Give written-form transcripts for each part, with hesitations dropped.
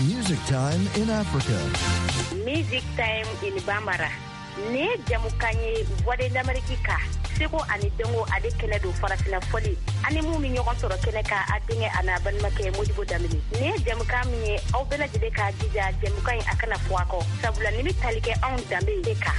Music Time in Africa. Music Time in Bambara. Ne jamukanye voix d'America. Seko ani dengo ade kene do farafina foli. Ani mu mi ñogon toro kene ka adinge ana ban make Modibo Damini. Ne jamuka mi aw bela jide ka jija jamuka akana fuako. Sabula ni mi talike on dambe ka.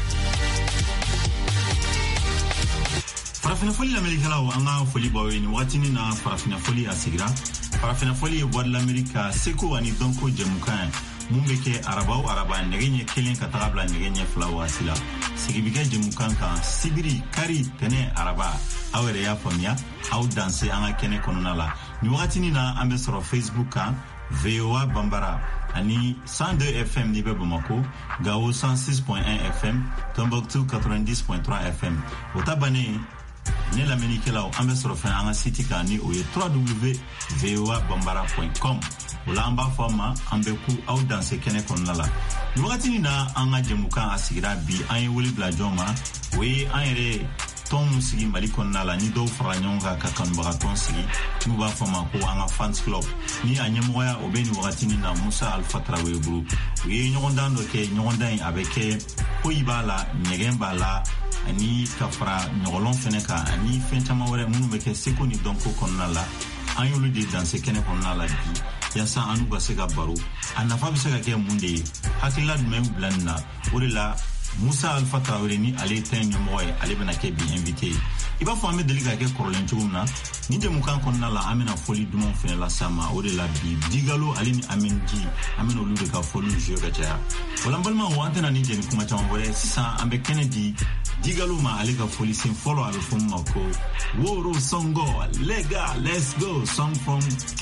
Farafina foli l'Amérique là anga foli bawe ni watini na farafina foli asigira. Farafina foli e voix de l'Amérique seko ani donko jamuka. Mumbeke arabao araba negenye kelen katarabla negenye flawa sila sigibike jemukanka sibiri kari tene araba awere ya famia au danse anga kene kononala ni wakati ni na ambe soro Facebook ka VOA Bambara ani 102 FM ni bebe Bamako Gao 106.1 FM Tombouctou 90.3 FM otabane ne la menikela ambe soro fa anga site ka ni oye www.voabambara.com Ulamba fama ambeku au danse kene konala. Ni wakati ni na anga jemuka asigira bi anye wuli blajoma we anyere ton musigi mali konala ni do franyonga kakanbaga ton sigi nuba fama ko anga fans club ni anyemoya obeni wakati ni na Musa Alpha Traoré group we nyondan do ke nyondan avec ko ibala nyegemba la ani kafra nyolon feneka ani fentama wore munu beke seko ni donko konala anyulu de danse kene konala bi yasa anu basega baro anafa bisega ke munde hakila même blanna orila Musa Alpha Traoré ni ale tenyo moy ale bena ke bi invité iba fo ame deliga ke korlen tugumna ni de mukan konna la amena foli dumon fene la sama orila bi digalo ale ni amenji ameno lude ka foli jeu gacha wala mbalma wante na ni de kuma tama wala sisa ambe Kennedy digalo ma ale ka foli sin follow al fum mako woro songo lega let's go song from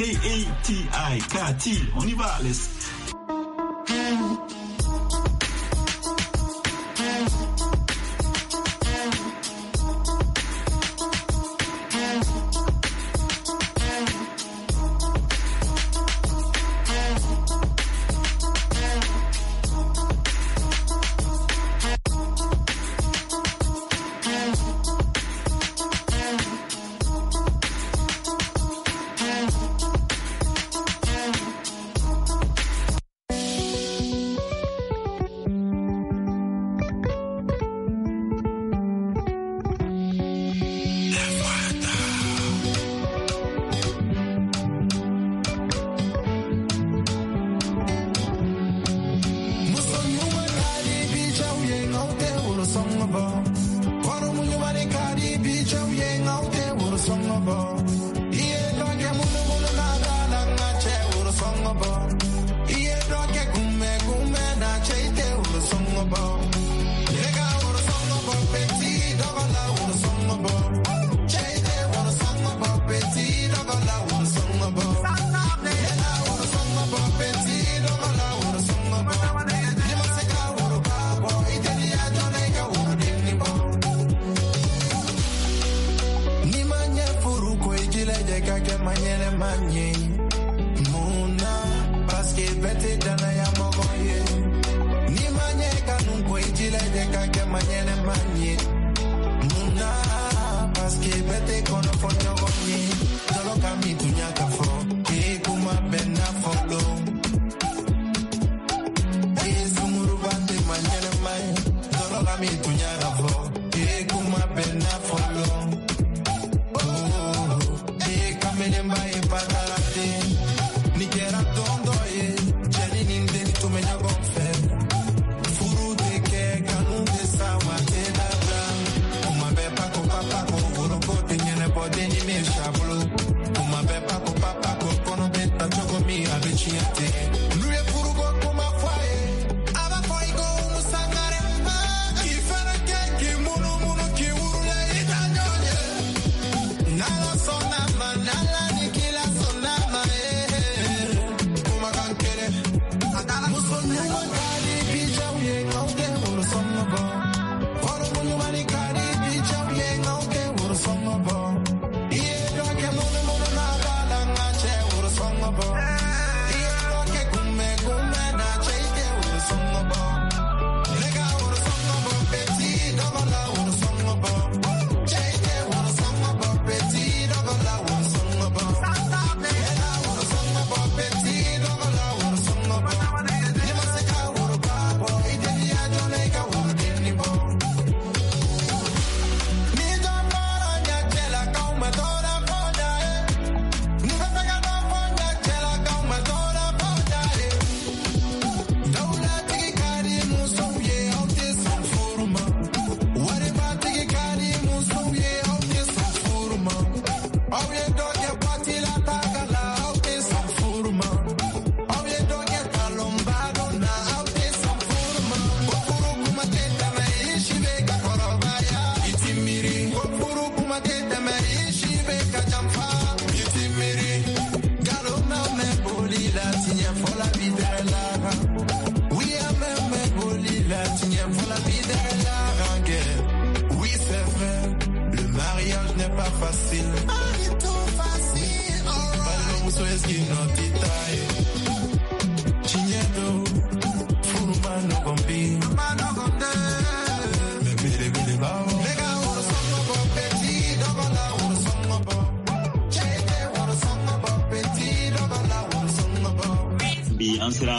KATI on y va let's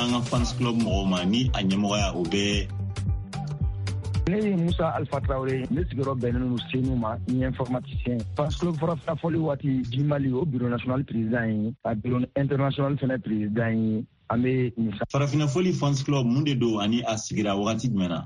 anga fans club Moma ni anyemoya obe. Ne Musa Alpha Traoré, ne siguro benenu senuma ni informaticien. Fans club Farafina Foli wati Jimali au bureau national président a bureau international fene président ame Musa. Farafina Foli fans club munde do ani asigira wakati mena.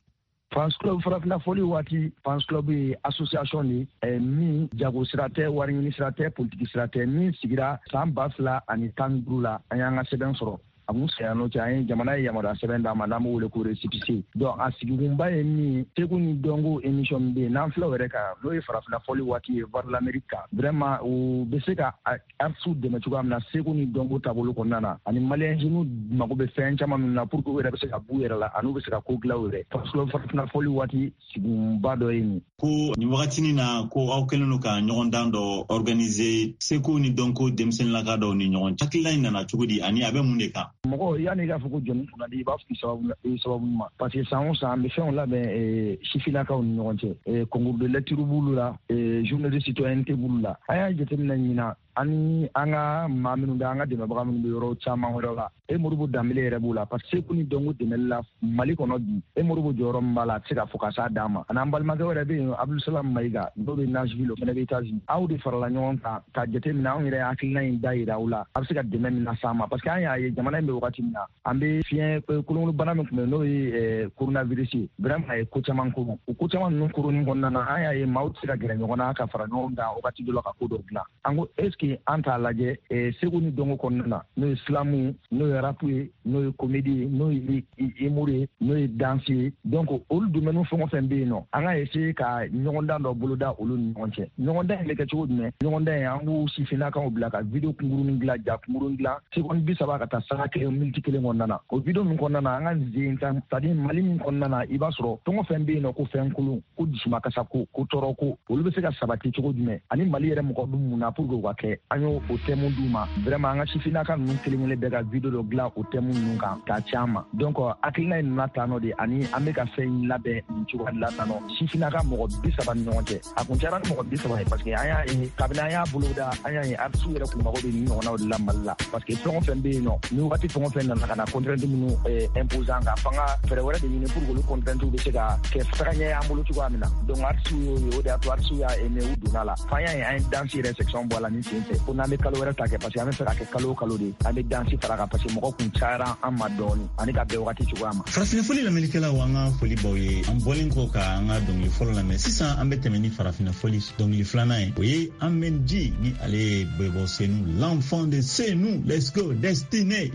Fans club Farafina Foli wati fans club association ni mi jago sirate wari ni sirate politique sirate mi sigira samba fla ani tangrula ayanga seben soro. Amu sayano chain jamana yamara sebenda madamu wole ko récépissé donc asigumba eni teguni dongo émission be nan fla wereka no e Farafina Foli wati voir l'Amérique vraiment o beseka arsu de metuga na seguni dongo tabolo konana ani malien jinu magobe fenchama na pour ko wera beseka buera la anu beseka ko glawre parce que Farafina Foli wati sigumba do eni ko ni wakati ni na ko awkeleno ka nyondando organiser seguni dongo demsen la gado ni nyon chakila na chugudi ani abe muneka mɔgɔ yani ka fɔ ko jɔnni kunna di i b'a fɔ sababu ma parce que san o san an bɛ fɛnw labɛn sifinnakaw ni ɲɔgɔn cɛ concours de lecture b'olu la journée de citoyenneté b'olu la an y'a jateminɛ ɲinan ani an ka maa minnu bɛ an ka dɛmɛbaga minnu bɛ yɔrɔ caman wɛrɛ la Moribo Dambele yɛrɛ b'o la parce que seko ni dɔnko dɛmɛli la Mali kɔnɔ bi Moribo jɔyɔrɔ min b'a la a tɛ se ka fɔ ka s'a dan ma ani an balimakɛ wɛrɛ bɛ yen Abdulsalam Mayiga dɔw bɛ Nashville o fana bɛ États-Unis aw de farala ɲɔgɔn kan ka jateminɛ anw yɛrɛ hakilina in da yira aw la a bɛ se ka dɛmɛ min las'an ma parce que an y'a ye jamana in bɛ wagati min na an bɛ fiɲɛ kolonkolobana min tun bɛ n'o ye coronavirus ye vraiment a ye ko caman koro o ko caman ninnu koroni kɔnɔna na an y'a ye maaw tɛ se ka gɛrɛ ɲɔgɔn na ka fara ɲɔgɔn kan wagati dɔ la ka ko dɔ dilan an ko est ce que an t'a lajɛ seko ni dɔnko kɔnɔna na n'o ye silamu n'o ye rapu ye n'o ye comédie ye n'o ye humour ye n'o ye danse ye donc olu domaine fɛn o fɛn bɛ yen nɔ an ka essayer ka ɲɔgɔndan dɔ boloda olu ni ɲɔgɔn cɛ ɲɔgɔndan in bɛ kɛ cogo jumɛn ɲɔgɔndan in an b'u sifinnakaw bila ka video kunkurunin dilan ja kunkurunin dilan seconde 30 ka taa sanga kelen minute kelen kɔnɔna na o video min kɔnɔna na an ka zen kan c'est à dire Mali min kɔnɔna na i b'a sɔrɔ fɛn o fɛn bɛ yen nɔ ko fɛn kolon ko dusumakasa ko tɔɔrɔ ko olu bɛ se ka sabati cogo jumɛn ani Mali yɛrɛ mɔgɔ dun mun na pour que o ka kɛ an y'o thème d'u ma vraiment an ka sifinnaka ninnu kelen kelen bɛɛ ka video dɔ dilan o thème ninnu kan k'a ci an ma donc hakilina in nana tan nɔ de ani an bɛ ka fɛn labɛn nin cogoya de la tan nɔ sifinnaka mɔgɔ 30 ni ɲɔgɔn cɛ a kun cayara ni mɔgɔ 30 ye parce que an y'a ye kabini an y'a boloda an y'a ye artistes yɛrɛ kun mago bɛ nin ɲɔgɔnnaw de la Mali la parce que fɛn o fɛn bɛ yen nɔ ni waati fɛn o fɛn nana ka na contrainte minnu imposant kan fanga fɛɛrɛ wɛrɛ de ɲini pour que olu contrainte bɛ se ka kɛ tagaɲɛ an bolo cogoya min na donc artistes y'o ye o de y'a to artistes y'a aimé u donna la f'an y'a ye an ye danse yɛrɛ section bɔ a la ni sen fɛ ko n'an bɛ kalo wɛrɛ ta kɛ parce que an bɛ fɛ ka kɛ kalo o kalo de an bɛ danse fara kan parce que mɔgɔ kun cayara an ma dɔɔni ani ka bɛn wagati cogoya ma. Farafina Foli lamɛnnikɛlaw an ka foli baw ye an bɔlen kɔ ka an ka dɔnkili fɔlɔ lamɛn sisan an bɛ tɛmɛ ni Farafina Foli dɔnkili filanan ye o ye Amen G ni ale ye Bɛbɔ Senu l'enfant de Senu let's go Destiny.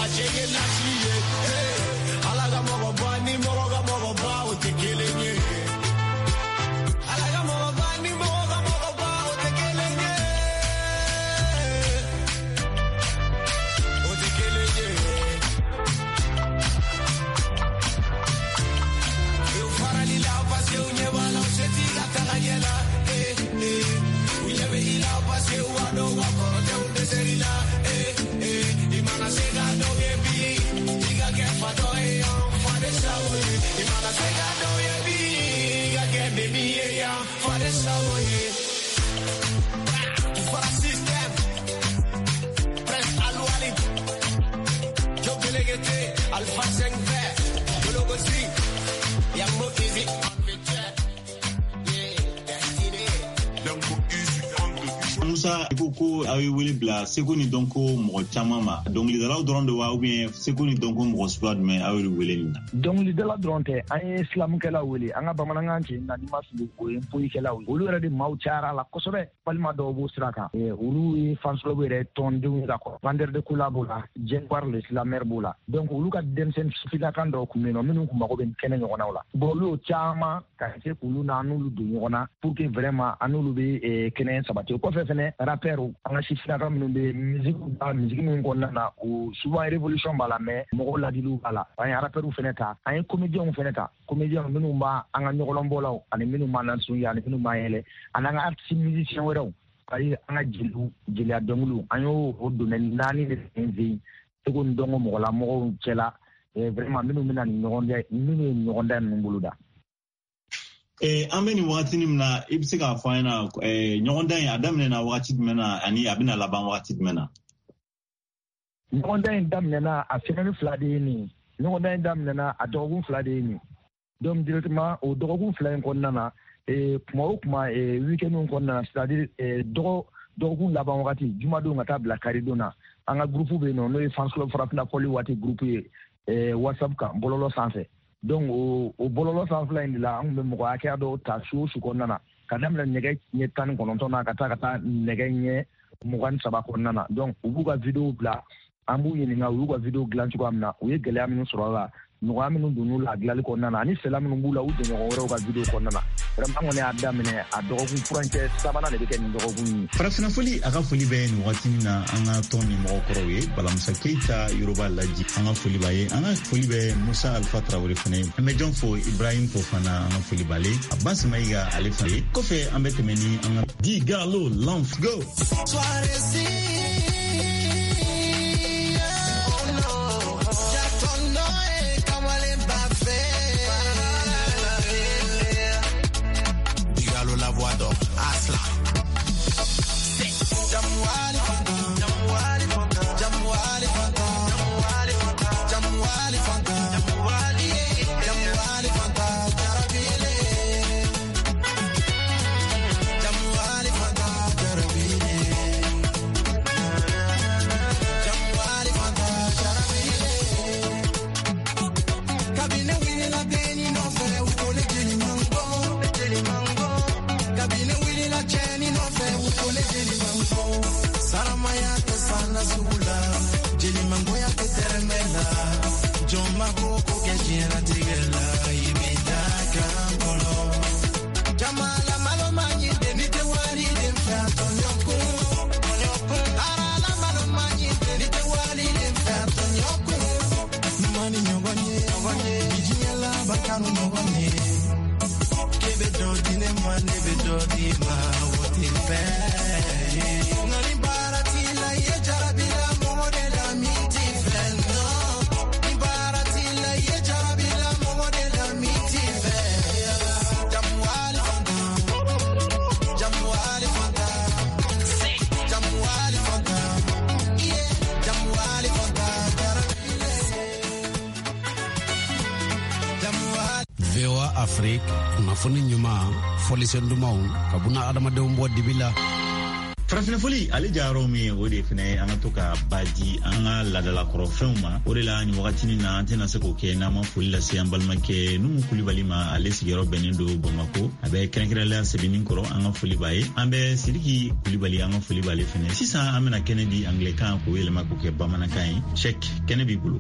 ko awi wele bla seko ni donko mo chama ma donc li dalaw dron de wa ou bien seko ni donko mo squad mais awi wele ni donc li dalaw dron te ay islam kala wele anga bamananga ci na ni masu ko en puyi kala wele olu rade maw tiara la ko sobe palma do bo straka e olu fanslo bere ton de nga ko vander de kulabola jen par l'islamer bola donc olu ka dem sen sufida kan do ko mino minu ko mako ben kenen ngona wala bo lu chama ka se kulu na nulu du ngona pour que vraiment anulu be kenen sabati ko fe fene rapper anga sifina kam no be musique min gonna na o souvent révolution bala mais mo la dilu bala ay rapper feneta ay comédien feneta comédien minu ba anga nyogolom bolaw ani minu manan sunya ani minu mayele ananga artiste musicien weraw ay anga jeli adongulu ayo odunen nani de envi ko ndongo mo la mo cela vraiment minu minani nyogonda nguluda ameni wakati nimna ibsika faina nyogonda ya adamne na wakati mena ani abina laban wakati mena nyogonda ndamne na afenani flade ni nyogonda ndamne na adogun flade ni donc directement au dogun flade konna na kuma weekend konna c'est-à-dire dogun laban wakati jumado ngata bla karidona anga groupe be no fans club frapna poli wati groupe WhatsApp ka bololo sanse donc o bololo sanfla indi la an be mo akya do ta su konnana kadam la nyege nyetan kononto na kata nege nye mo kan saba konnana donc ubuga video bla ambu yini nga ubuga video glanchu ko amna uye gele aminu sorola no aminu dunu la glali konnana ani selam nu bula ude ngo woro ga video konnana vraiment ngone adamine adogo ku frontier sabana de ken dogo ku farafina foli aga foli be ni watina anga toni mo korowe bala Musa Keita Yoruba laji anga foli baye anga foli be Musa Alpha Traoré fane me jon fo Ibrahim Fofana anga foli bale Abbas Maiga Alifane kofe ambete meni anga di galo lamf go Afrique nafoni nyuma folisen dumaw kabuna adama de mbo dibila Frafinafoli ale jaro mi o de fene an to ka baji an ga ladala koro fenma o de la ni wakati ni na antena se ko ke na ma foli la se an balmake nu kulibali ma ale sigero benindo Bamako abe krenkirala se binin koro an ga foli baye ambe sidiki kulibali an ga foli bale fene sisa amena Kennedy Anglican ko wele mako ke bamana kan check Kennedy bulu.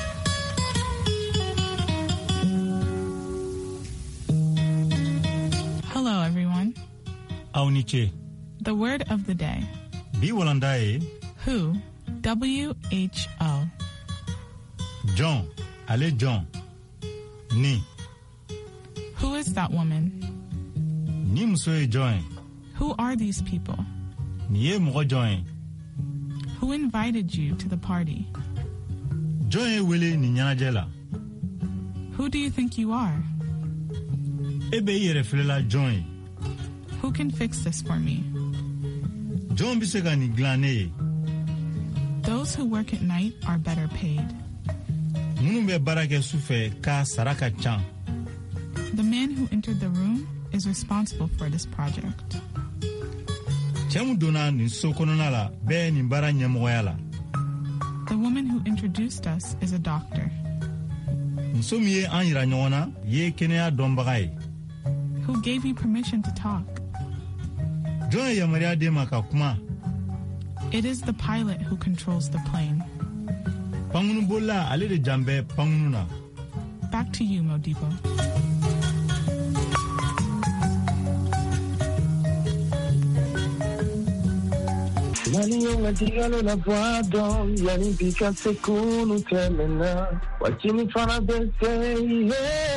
Hello everyone. Auniche. The word of the day. Bi walandaye. Who. W-H-O. John. Ale John. Ni. Who is that woman? Ni musoe John. Who are these people? Ni ye mo John. Who invited you to the party? John wele ni nyanajela. Who do you think you are? Ebe yere felela John. Who can fix this for me? John bisega ni glane. Those who work at night are better paid. Munu be barake sufe ka saraka chan. The man who entered the room is responsible for this project. Chemu dona ni sokonona la be ni bara nyemoyala. The woman who introduced us is a doctor. Nsomiye anyira nyona ye kenea dombagai. Who gave you permission to talk? John ya Maria de Makakuma. It is the pilot who controls the plane. Pangunu bola ale de jambe pangununa. Back to you, Modibo. Yani yonga tigalo na bwado, yani pika sekunu temena, wachini fana bese,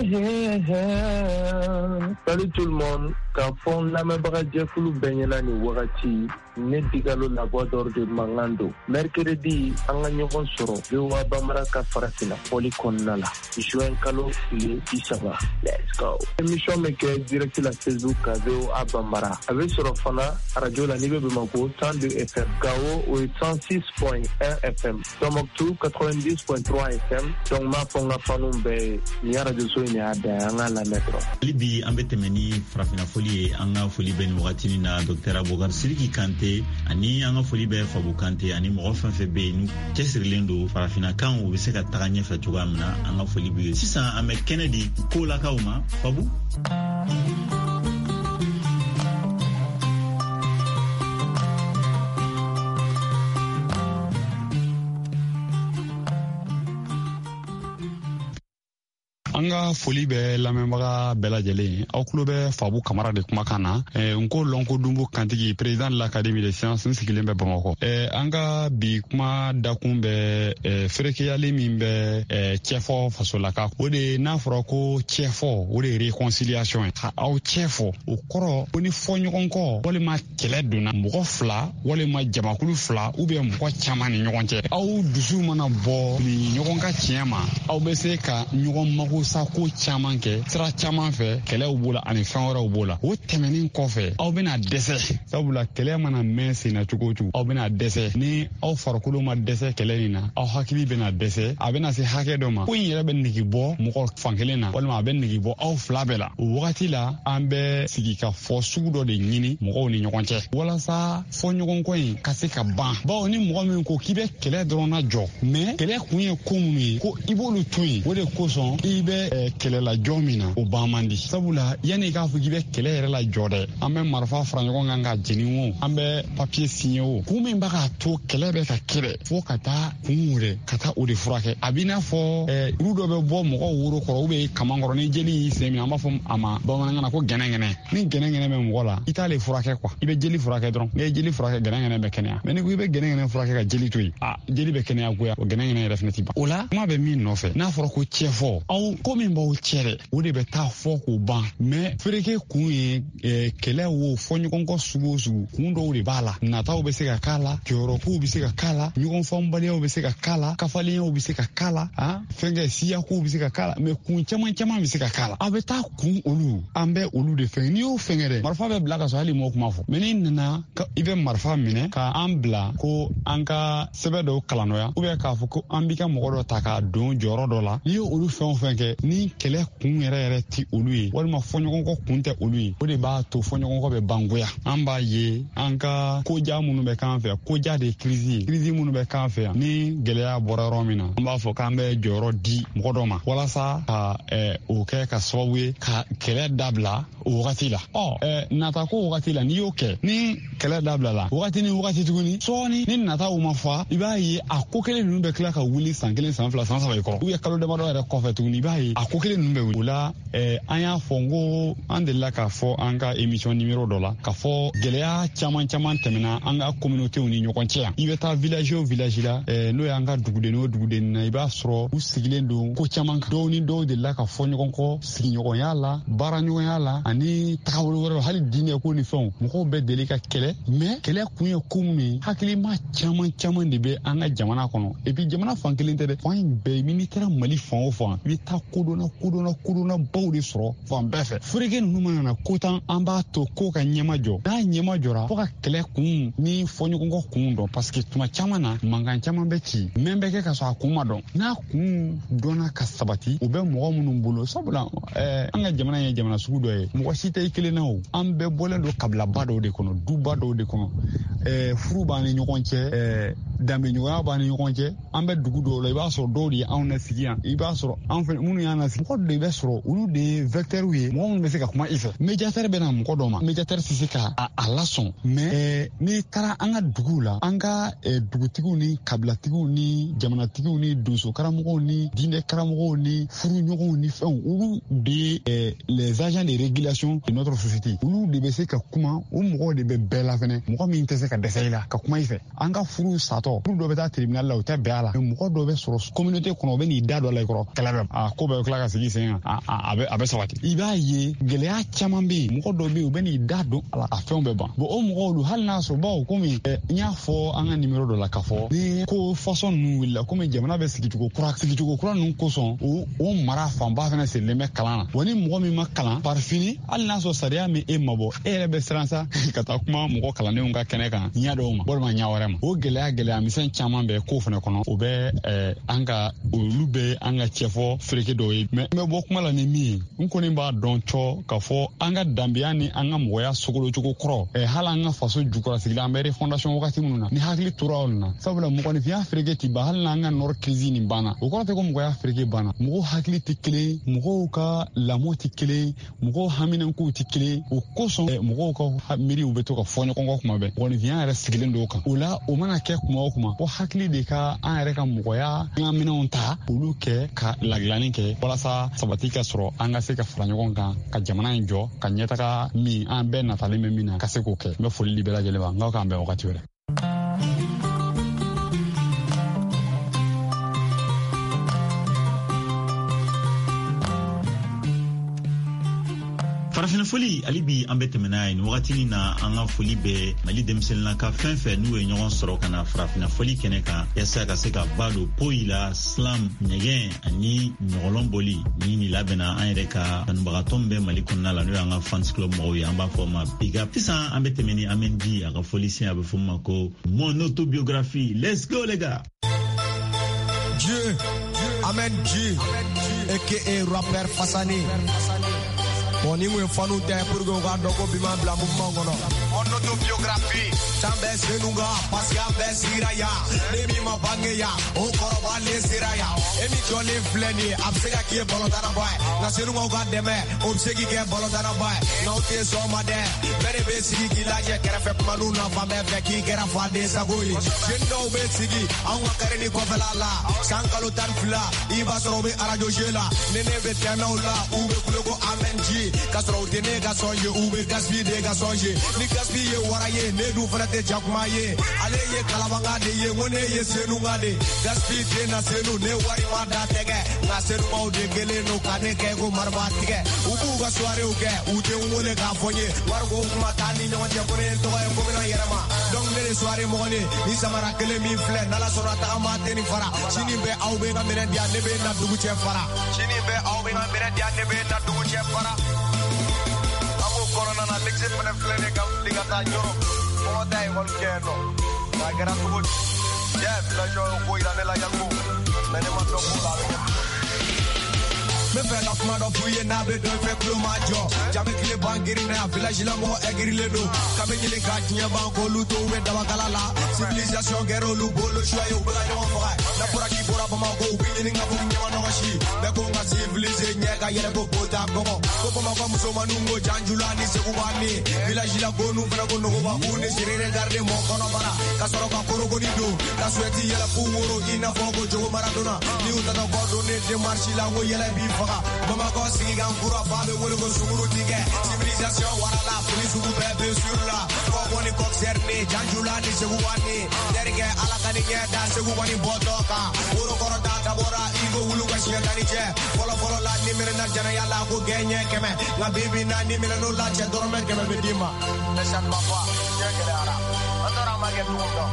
Salut tout le monde, quand fond la membra Jeffulu Benyana ni wakati, ne tigalo la voix d'or de Mangando. Mercredi, anga nyokon soro, bewa bamara ka farafina, poli konnala. Jouen kalo le isaba. Let's go. Émission meke direct la Facebook bewa abamara. Avec soro fana, radio la nibe bemako, 102 FM. Gao ou 106.1 FM. Tomoktu 90.3 FM. Donc ma fonga fanumbe, ni radio so ni ada anga la metro. Libi ambetemeni frafina folie anga folie ben wakati na Dr. Abogar Siriki Kante ani anga folie be Fabu Kante ani mo fanfe be nu kesirlendo frafina kan o bese ka taganya fa tugamna anga folie be sisa ame Kennedy ko la kauma Fabu Anga foli be lamembaga bela jele aw kulo be Fabu Kamara de kuma kana nko lonko dumbu kantigi président de l'académie des sciences nsikilen be Bamako anga bi kuma dakumbe frekeyali mimbe chefo fasolaka ode na froko chefo ode réconciliation aw chefo o koro oni fonyokonko wole ma kele duna mko fla wole ma jamakulu fla ube mko chama ni nyokonche aw dusu mana bo ni nyokonka chiema aw bese ka nyokon mako sa ko chaman ke sira chaman fe kele ubula ani fawra ubula o temenin kofe aw bena dese sabula kele mana mesi na chukochu aw bena dese ni aw farkulo ma dese kele ni na aw hakili bena dese abena se hake do ma ko yere ben nigi bo mo fankele na wala ma ben nigi bo aw flabela wakati la ambe sigika fo sudo de nyini mo ni nyokonche wala sa fo nyokon ko yin kase ka ban ba oni mo mi ko kibe kele drona jo me kele kunye komuni ko ibolu tui wode ko son ibe kele la jomina o bamandi sabula yani ka fu gibe kele yere la jode ambe marfa frango nganga jeniwo ambe papier signé o kuma mbaka to kele be ka kele fo kata kumure kata o de frake abina fo rudo be bo mo wuro ko be kamangoro ni jeli semi amba fo ama bamana ko genengene ni genengene me mo la itale frake kwa ibe jeli frake dron ne jeli frake genengene be kenya me ni ko ibe genengene frake ka jeli tuy jeli be kenya ko ya genengene definitely ba ola ma be min no fe na fo ko chefo aw komi mbaw chere o de be ta fo ko ban mais freke kun kele wo fo nyukon ko sugo kun do de bala na taw be se ka kala joro ku be se ka kala nyukon fo mbale o be se ka kala kafali o be se ka kala fenge siya ku be se ka kala mais kun chama be se ka kala abeta kun olu ambe olu de fenge ni o fengere marfa be blaga so hali mo kuma fo menin na ibe marfa mine ka ambla ko anka sebe do kalanoya ou be ka fo ko ambika mo do taka don joro do la yo olu fen fenge ni kɛlɛ kun yɛrɛ ti olu ye walima fɔɲɔgɔnkɔ kun tɛ olu ye o de b'a to fɔɲɔgɔnkɔ bɛ bangoya an b'a ye an ka koja minnu bɛ k'an fɛ koja de ye kirisi minnu bɛ k'an fɛ yan ni gɛlɛya bɔra yɔrɔ min na an b'a fɔ k'an bɛ jɔyɔrɔ di mɔgɔ dɔ ma walasa ka o kɛ ka sababu ye ka kɛlɛ dabila o wagati la nata ko wagati la n'i y'o kɛ ni kɛlɛ dabila la wagati ni wagati tuguni sɔɔni ni nataw ma fa i b'a ye a ko kelen ninnu bɛ tila ka wuli san 1 san 2 san 3 i kɔrɔ u ye kalo damadɔ yɛrɛ kɔfɛ tuguni i b'a ye a ko kelen ninnu bɛ wuli o la an y'a fɔ n ko an delila k'a fɔ an ka émission numéro dɔ la k'a fɔ gɛlɛya caman tɛmɛna an ka communautéw ni ɲɔgɔn cɛ yan i bɛ taa village o village la n'o y'an ka duguden o duguden na i b'a sɔrɔ u sigilen don ko caman kan dɔw ni dɔw delila ka fɔ ɲɔgɔn kɔ sigiɲɔgɔnya la baaraɲɔgɔnya la ani tagabolo wɛrɛ hali diinɛ ko ni fɛnw mɔgɔw bɛ deli ka kɛlɛ mais kɛlɛ kun ye ko min ye hakilima caman de bɛ an ka jamana kɔnɔ et puis jamana fan kelen tɛ dɛ fan in bɛɛ n'i taara Mali fan o fan i bɛ taa kodɔnna baw de sɔrɔ fan bɛɛ fɛ fureke ninnu mana na ko tan an b'a to ko ka ɲɛma jɔ n'a ɲɛma jɔra fo ka kɛlɛ kun ni fɔɲɔgɔnkɔ kun dɔn parce que tuma caman na mankan caman bɛ ci mɛn bɛ kɛ ka sɔrɔ a kun ma dɔn n'a kun dɔnna ka sabati u bɛ mɔgɔ minnu bolo sabula an ka jamana ye jamana sugu dɔ ye mɔgɔ si tɛ i kelen na o an bɛɛ bɔlen don kabilaba dɔw de kɔnɔ duba dɔw de kɔnɔ furu b'an ni ɲɔgɔn cɛ danbeɲɔgɔnya b'an ni ɲɔgɔn cɛ an bɛ dugu dɔw la i b'a sɔrɔ dɔw de ye anw na sigi yan i b'a sɔrɔ an fɛ minnu y'an na sigi mɔgɔ dɔ de bɛ sɔrɔ olu de ye vecteurs ye mɔgɔ minnu bɛ se ka kuma i fɛ médiateur bɛ na mɔgɔ dɔ ma médiateur tɛ se ka a lasɔn mais n'i taara an ka duguw la an ka dugutigiw ni kabilatigiw ni jamanatigiw ni donso karamɔgɔw ni diinɛ karamɔgɔw ni furuɲɔgɔnw ni fɛnw olu de ye les agents de régulation de notre société olu de bɛ se ka kuma o mɔgɔw de bɛ bɛɛ la fɛnɛ mɔgɔ min tɛ se ka dɛsɛ i la ka kuma i fɛ an ka furu satɔ furu dɔ bɛ taa tribunal la o tɛ bɛn a la mais mɔgɔ dɔ bɛ sɔrɔ communauté kɔnɔ o bɛ n'i da dɔ la i kɔrɔ kɛlɛ bɛ ko bɛɛ tila ka sigi sen kan a bɛ sabati i b'a ye gɛlɛya caman bɛ yen mɔgɔ dɔw bɛ yen u bɛ n'i da don a la a fɛnw bɛ ban bon o mɔgɔw olu hali n'a sɔrɔ bawo komi n y'a fɔ an ka numéro dɔ la k'a fɔ ni ko fasɔn ninnu wulila komi jamana bɛ sigicogo kura ninnu kosɔn o mara fanba fana sirilen bɛ kalan na wa ni mɔgɔ min ma kalan par fini hali n'a sɔrɔ sariya min e mabɔ e yɛrɛ bɛ siran sa ka taa kuma mɔgɔ kalandenw ka kɛnɛ kan ɲɛ dɔw ma walima ɲɛ wɛrɛ ma o gɛlɛya misɛn caman bɛ ko fana kɔnɔ o bɛ olu bɛ an ka cɛfɔ fereke dɔw ye mais n bɛ bɔ kuma la ni min ye n kɔni b'a dɔn cɔ k'a fɔ an ka danbeya ni an ka mɔgɔya sogolocogo kɔrɔ hali an ka faso jukɔrɔsigila an bɛ refondation wagati minnu na ni hakili tora olu na sabula mɔgɔninfinya fereke ti ban hali n'an ka nord crise nin banna o kɔrɔ tɛ ko mɔgɔya fereke banna mɔgɔw hakili tɛ kelen mɔgɔw ka lamɔ tɛ kelen mɔgɔw haminankow tɛ kelen o kosɔn mɔgɔw ka miiriw bɛ to ka fɔ ɲɔgɔn kɔ kuma bɛɛ mɔgɔninfinya yɛrɛ sigilen don o kan o la o mana kɛ kuma o kuma ko hakili de ka an yɛrɛ ka mɔgɔya an ka minɛnw ta olu kɛ ka ladilanni kɛ walasa sabati ka sɔrɔ an ka se ka fara ɲɔgɔn kan ka jamana in jɔ ka ɲɛtaga min an bɛɛ natalen bɛ min na ka se k'o kɛ n bɛ foli di bɛɛ lajɛlen ma n k'aw k'an bɛn wagati wɛrɛ. farafina foli ali bi an bɛ tɛmɛna ye ni wagatinin na an ka foli bɛ mali denmisɛnninla ka fɛn fɛn n'u ye ɲɔgɔn sɔrɔ ka na farafina foli kɛnɛ kan yasa ka se ka ba don poyi la slam ɲɛgɛn ani ɲɔgɔlɔn boli ni nin labɛnna an yɛrɛ ka kanubagatɔ min bɛ mali kɔnɔna la n'o y'an ka fans club mɔgɔw ye an b'a fɔ ma big up sisan an bɛ tɛmɛ ni Amen G a ka foli sen a bɛ fɔ ma ko mon autobiographie. Let's go les gars. Dieu Amen G aka rapper Fasani. Bon, ni mwen fanu te pour que ga doko bima bla mouvement kono. On autobiographie. Tambe senunga pasia besiraya. Nemi ma bangeya. O koroba le siraya. Emi jole fleni absega ki bolotana boy. Na senunga ga deme obsegi ke bolotana boy. Na ote so made. Bere besigi ki laje kera fe manu na fame fe ki kera fade sagoyi. Jendo besigi anwa kareni ko felala. Sankalo tan fla. Iba sorobe arajo jela. Nene betana ula ube kulego Amen G. Kasro tene gasonje ube gaspi de gasonje ni gaspi ye waraye ne du frate jakuma ye ale ye kalabanga de ye ngone ye senu ngade gaspi tena senu ne wari mada tege na senu mau de gele no kane ke go marba tege ubu gasware uke uje ngole ka fonye wargo kuma tani no je ko ne to e ko na yerama donc ne soirée mogone ni samara kele mi fle nala sorata ama teni fara sini be awbe ga meren dia ne be na dugu che fara sini be awbe ga meren dia ne be na dugu che fara corona na lexe pene flene kam ligata nyoro o dai wol keno na gara ko ya la jo ko ira ne la yango mene ma to ko la Me fais la commande fouiller n'a be de fait plus major. Jamais qu'il est bangiri na village la mo egri le do. Kabe ni le gagne banko luto we dabakala la. Civilisation guerre lu bolo choix yo bala no fora. La pora ki bora ba ko wi ni ngabo nyama no shi. Be ko nga civilisé nyeka yere ko bota ko. Ko ma ko muso manungo janjula ni se kubani. Village la go nu fera ko no ba uni sirere garde mo kono bara. Kasoro ka koro ko ni do. La sueti yela fuuro ina fogo jogo maradona. Ni utata ko do ne de marchi la wo yela bi faga. Mama ko sigi gan kura fa be wolo ko sumuru tige. Civilisation wala la police ku be sur la. Ko woni ko cerne janjula ni se kubani. Derge ala kani nyeda se kubani botoka. Woro koro da bora igo wulu ka shia kani je. Folo la ni mere na jana yala ko genye keme. La bibi na ni mere no la je dorme keme bedima. Nesan papa nyekele ara. Andora mage tundo.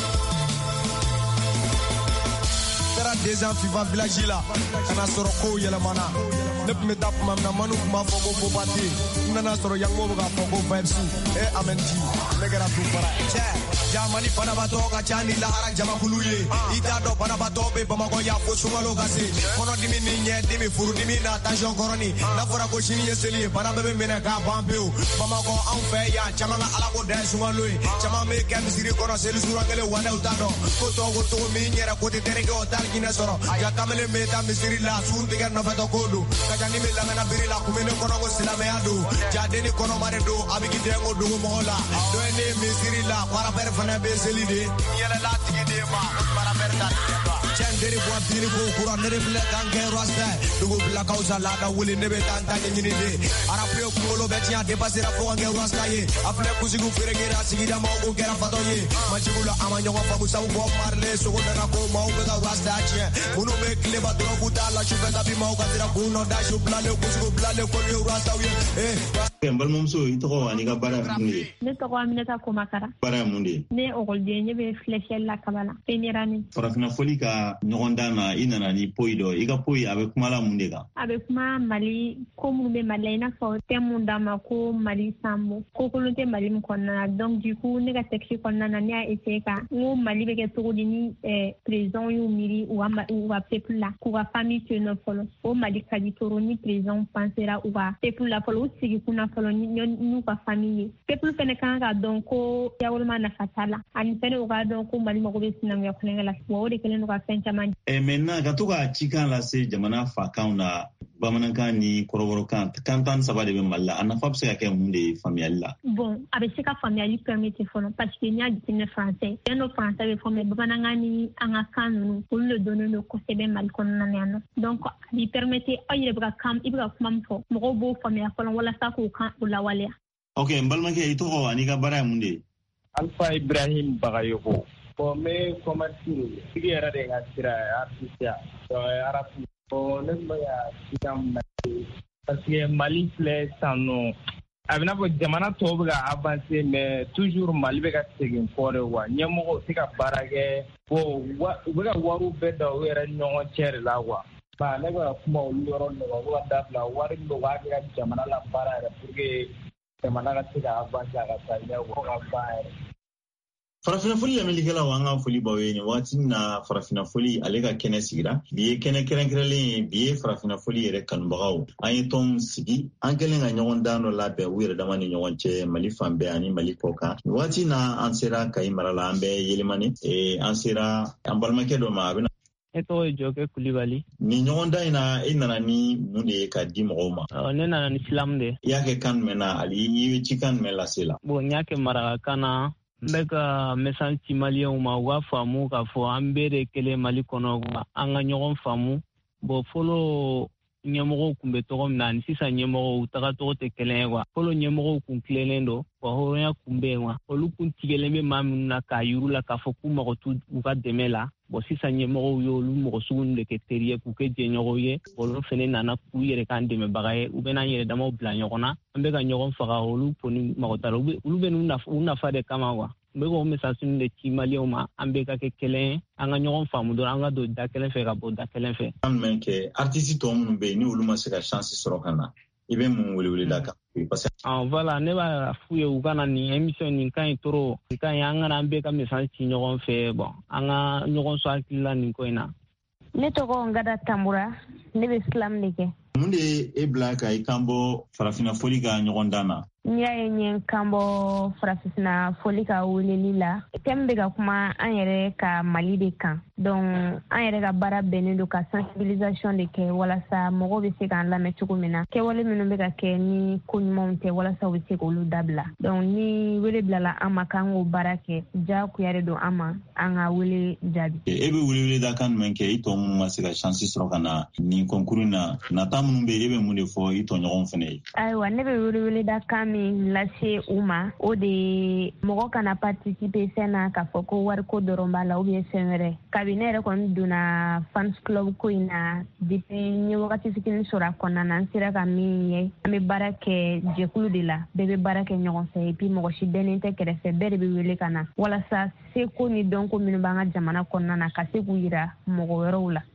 Tera des ans FIFA village là. Kana soro ko yele mana. Lep me tap mam na manu ma fogo ko pati. Nana soro yang mo ga fogo vibes. Amenti. Legera tu para. Che. Jamani pana bato ka chani la haran jama kuluye. Ita do pana bato be bama ko ya fo sumalo gase. Kono dimi ni nye dimi furu dimi na tension koroni. Na fora ko shini yeseli pana be mena ka bampeo. Bama ko an fe ya chama la ala ko den sumalo. Chama me kem siri kono seli surangele wana utado. Ko to mi nyera ko te terege o tal kina soro. Ya kamele meta misiri la sun diga no fato kodo. Kajani me la na birila kumene kono ko silame ado. Jadeni kono mare do abigi dengo do mola. Do ene misiri la para per fana be selide yele la tigi de ma para per da chenderi bo bini ko kura nere bla gange rasta dugo bla causa la da wuli nebe tanta nyini de ara pre ko lo betia de passer a fo gange rasta ye afle kusigu firegera sigida mo ko gera fato ye majibula amanyo ko fabusa bo marle so ko na ko mo ko da rasta che uno me kleba dro buta la chubeta bi mo ka tira kuno da shubla le kusigu bla le ko le rasta ye Kembal momso ito ko ani ka bara mundi. Ne to ko Aminata Komakara. Bara mundi. Ne ogolde nye be flechel la kabala. Penirani. Farafina foli ka nyogonda na inana ni poido. Ika poi abe kumala mundi ka. Abe kuma Mali ko mu be Mali na fo temunda ma ko Mali sambo. Ko kolonte Mali mkonna donc du coup ne ka seksi konna na ne a essayer ka. Ngo Mali be ke to ni président yu miri ou a peuple la. Ko ga famille que no folo. O Mali ka di toro ni président pensera ou va peuple la folo sigi kuna folo nous ka famille peuple fene kan ka donc ko yawulma na fatala ani fene o ga donc ko Mali mako be sinam ya kunenga la wo de kelen ka fenchaman maintenant ka to ka cikan la se jamana fa kauna bamanankan ni koroboro kan tan saba de be malla ana fab se ka ke munde familial bon avec ce ka familial permettre folo parce que ni a dit ne français et no français be fo me bamananga ni anga kanu pour le donner le conseil be mal kon na no donc il permettre ayre bra kam ibra kam fo mo bo familial folo wala sa ko kan la wala okay mbalma ke ito ko ani ka bara munde Alpha Ibrahim Bagayoko ko me commerce sigi era de ngatira artisia so arafu ko ne ya sidam na parce que Mali fle sano abina ko jamana to buga avancer mais toujours Mali be ka segin fore wa nyemo tika barage bo buga waru beda wera nyongo chere la wa ba ne ba kuma uloro ne wa da la wari ndo wa ga jamana la barare porque jamana ka tika avancer ka sanya wa ba Farafina foli ya melikela wanga foli baweni wati na farafina foli alega kene sigira biye kene kerenkrele biye farafina foli yere kanbagaw anye tom sigi angele nga nyogon dano labe wire damani nyogon che Mali fambe ani Mali poka wati na ansera kai marala ambe yelimani ansera ambalmake do ma abina eto Joke Kulibali ni nyogon da ina ni munde ka di mogoma ne na ni Islam de yake kan mena ali yi chikan mela sela bo nyake mara kana Beka message ci Malien ma wa famu ka fo ambere kele Mali kono anga nyogon famu bo folo nyemoro kumbe to na ni sisa nyemoro utaka to te kele wa folo nyemoro kun klelendo wa hoya kumbe wa olu kun tigeleme mam na ka yurula ka fo kuma ko tu uka demela bo sisa nyemoro yo lu mo sugunde ke terie ku ke jenyoro ye olu fene nana ku yere kan deme bagaye u bena yere damo bla nyogona ambe ka nyogon faga olu poni magotaro ulu benu na fa de kama wa mbego message de ci Malien ma ambe ka ke kelen anga nyogon famu do anga do da kelen fe ka bo da kelen fe men ke artiste to mun be ni ulu ma se ka chance soro kana ibe mun wuli da ka parce voilà ne ba fuye u kana ni émission ni kan toro kan anga na ambe ka message ci nyogon fe bon anga nyogon so akila ni ko ina ne to ko ngada tambura ne be Islam nike mun de e bila ka i kan bɔ farafina foli ka ɲɔgɔn dan na? N'i y'a ye n ye kan bɔ farafina foli ka weleli la, thème bɛ ka kuma an yɛrɛ ka Mali de kan. Donc an yɛrɛ ka baara bɛnnen don ka sensibilisation de kɛ walasa mɔgɔw bɛ se k'an lamɛn cogo min na. Kɛwale minnu bɛ ka kɛ ni ko ɲumanw tɛ walasa u bɛ se k'olu dabila. Donc ni wele bilala an ma k'an k'o baara kɛ, diyagoya de don an ma an ka wele jaabi. E bɛ wele da kan jumɛn kɛ i tɔ minnu ma se ka chance sɔrɔ ka na nin concours na nata minnu bɛ e bɛ mun de fɔ i tɔɲɔgɔnw fana ye? Ayiwa, ne bɛ wele da kan min lase u ma, o de mɔgɔ kana participer fɛn na k'a fɔ ko wari ko dɔrɔn b'a la ou bien fɛn wɛrɛ. Kabi ne yɛrɛ kɔni donna fans club ko in na depuis n ye wagati fitinin sɔrɔ a kɔnɔna na, n sera ka min ye, an bɛ baara kɛ jɛkulu de la, bɛɛ bɛ baara kɛ ɲɔgɔn fɛ et puis mɔgɔ si dɛnnen tɛ kɛrɛfɛ, bɛɛ de bɛ wele ka na walasa seko ni dɔnko minnu b'an ka jamana kɔnɔna na ka se k'u yira mɔgɔ wɛrɛw la.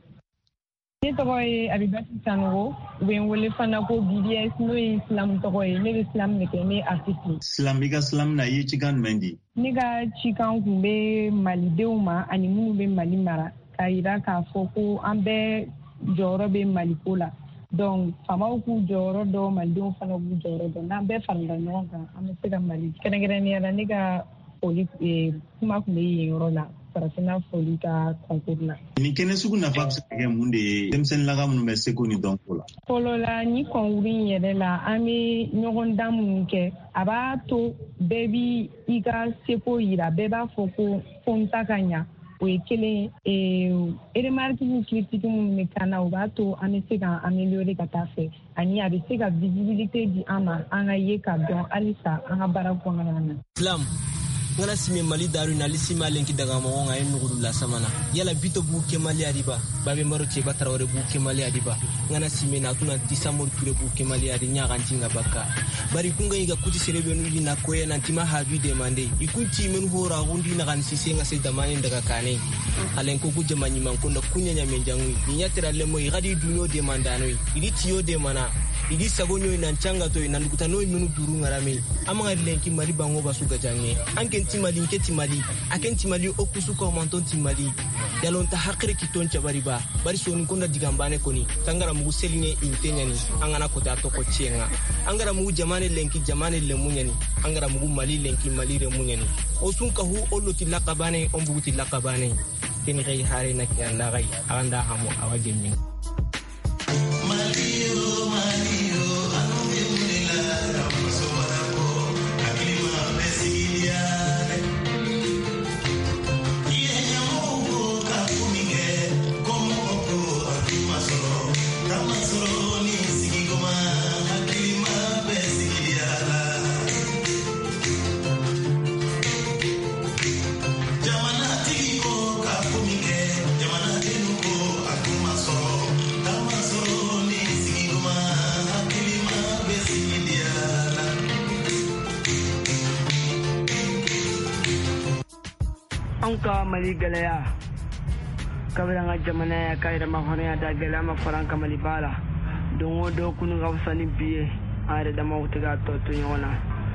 Ne tɔgɔ ye Abibatu Sanogo, u bɛ n wele fana ko BDS, n'o ye Islam tɔgɔ ye. Ne bɛ Islam de kɛ, ne ye artiste. Islam, i ka Islam na i ye cikan jumɛn di? Ne ka cikan kun bɛ Malidenw ma ani minnu bɛ Mali mara k'a jira k'a fɔ ko an bɛɛ jɔyɔrɔ bɛ Maliko la. Donc faamaw k'u jɔyɔrɔ dɔn, Malidenw fana b'u jɔyɔrɔ dɔn. N'an bɛɛ farala ɲɔgɔn kan, an bɛ se ka Mali. Kɛrɛnkɛrɛnnenya la ne ka foli kuma kun bɛ yen yɔrɔ la. Farafina foli ka concours la. Ni kɛnɛ sugu nafa bɛ se ka kɛ mun de ye denmisɛnninlaka minnu bɛ seko ni dɔnko la? Fɔlɔ la ni concours in yɛrɛ la an bɛ ɲɔgɔn dan minnu kɛ, a b'a to bɛɛ b'i i ka seko yira, bɛɛ b'a fɔ ko n ta ka ɲa. O ye kelen ye. Remarque ni critique minnu bɛ k'an na, o b'a to an bɛ se ka améliorer ka taa fɛ. Ani a bɛ se ka visibilité di an ma, an ka ye ka dɔn halisa an ka baara kɔnɔna na. Islam. Ngana sime Mali daru na lisima lenki daga mo nga nguru la samana yala bito bu ke Mali adiba babe maro che batrawre bu ke Mali adiba ngana sime na tuna tisamur ture bu ke Mali adi nya gantinga baka bari kunga iga kuti serebe no na koye na tima habi de mande ikunti men hora gundi na kan sise nga se damane daga kane alen ko kuje manyiman kunda kunya nya menjangu nya tera lemo igadi dunyo de mandano idi tiyo de mana idi sagonyo ina changa to ina ndukutano minu duru ngarame amanga lenki Mali bango basuga jange anke timali nke timali aken timali okusu ko manton timali yalon ta hakre kiton chabari ba bari soni konda digambane koni tangara mugu seline intenyani angana ko ta to ko chenga angara mugu jamane lenki jamane lemunyani angara mugu Mali lenki Mali remunyani osun ka hu oloti lakabane ombuguti lakabane ken gai hare na kyanda gai anda hamo awagemi Anka Mali Galaya kabiranga jamana ya kaira mahone da galama faranka Mali bala dongo do kunu gawsani biye are da mawtiga to yona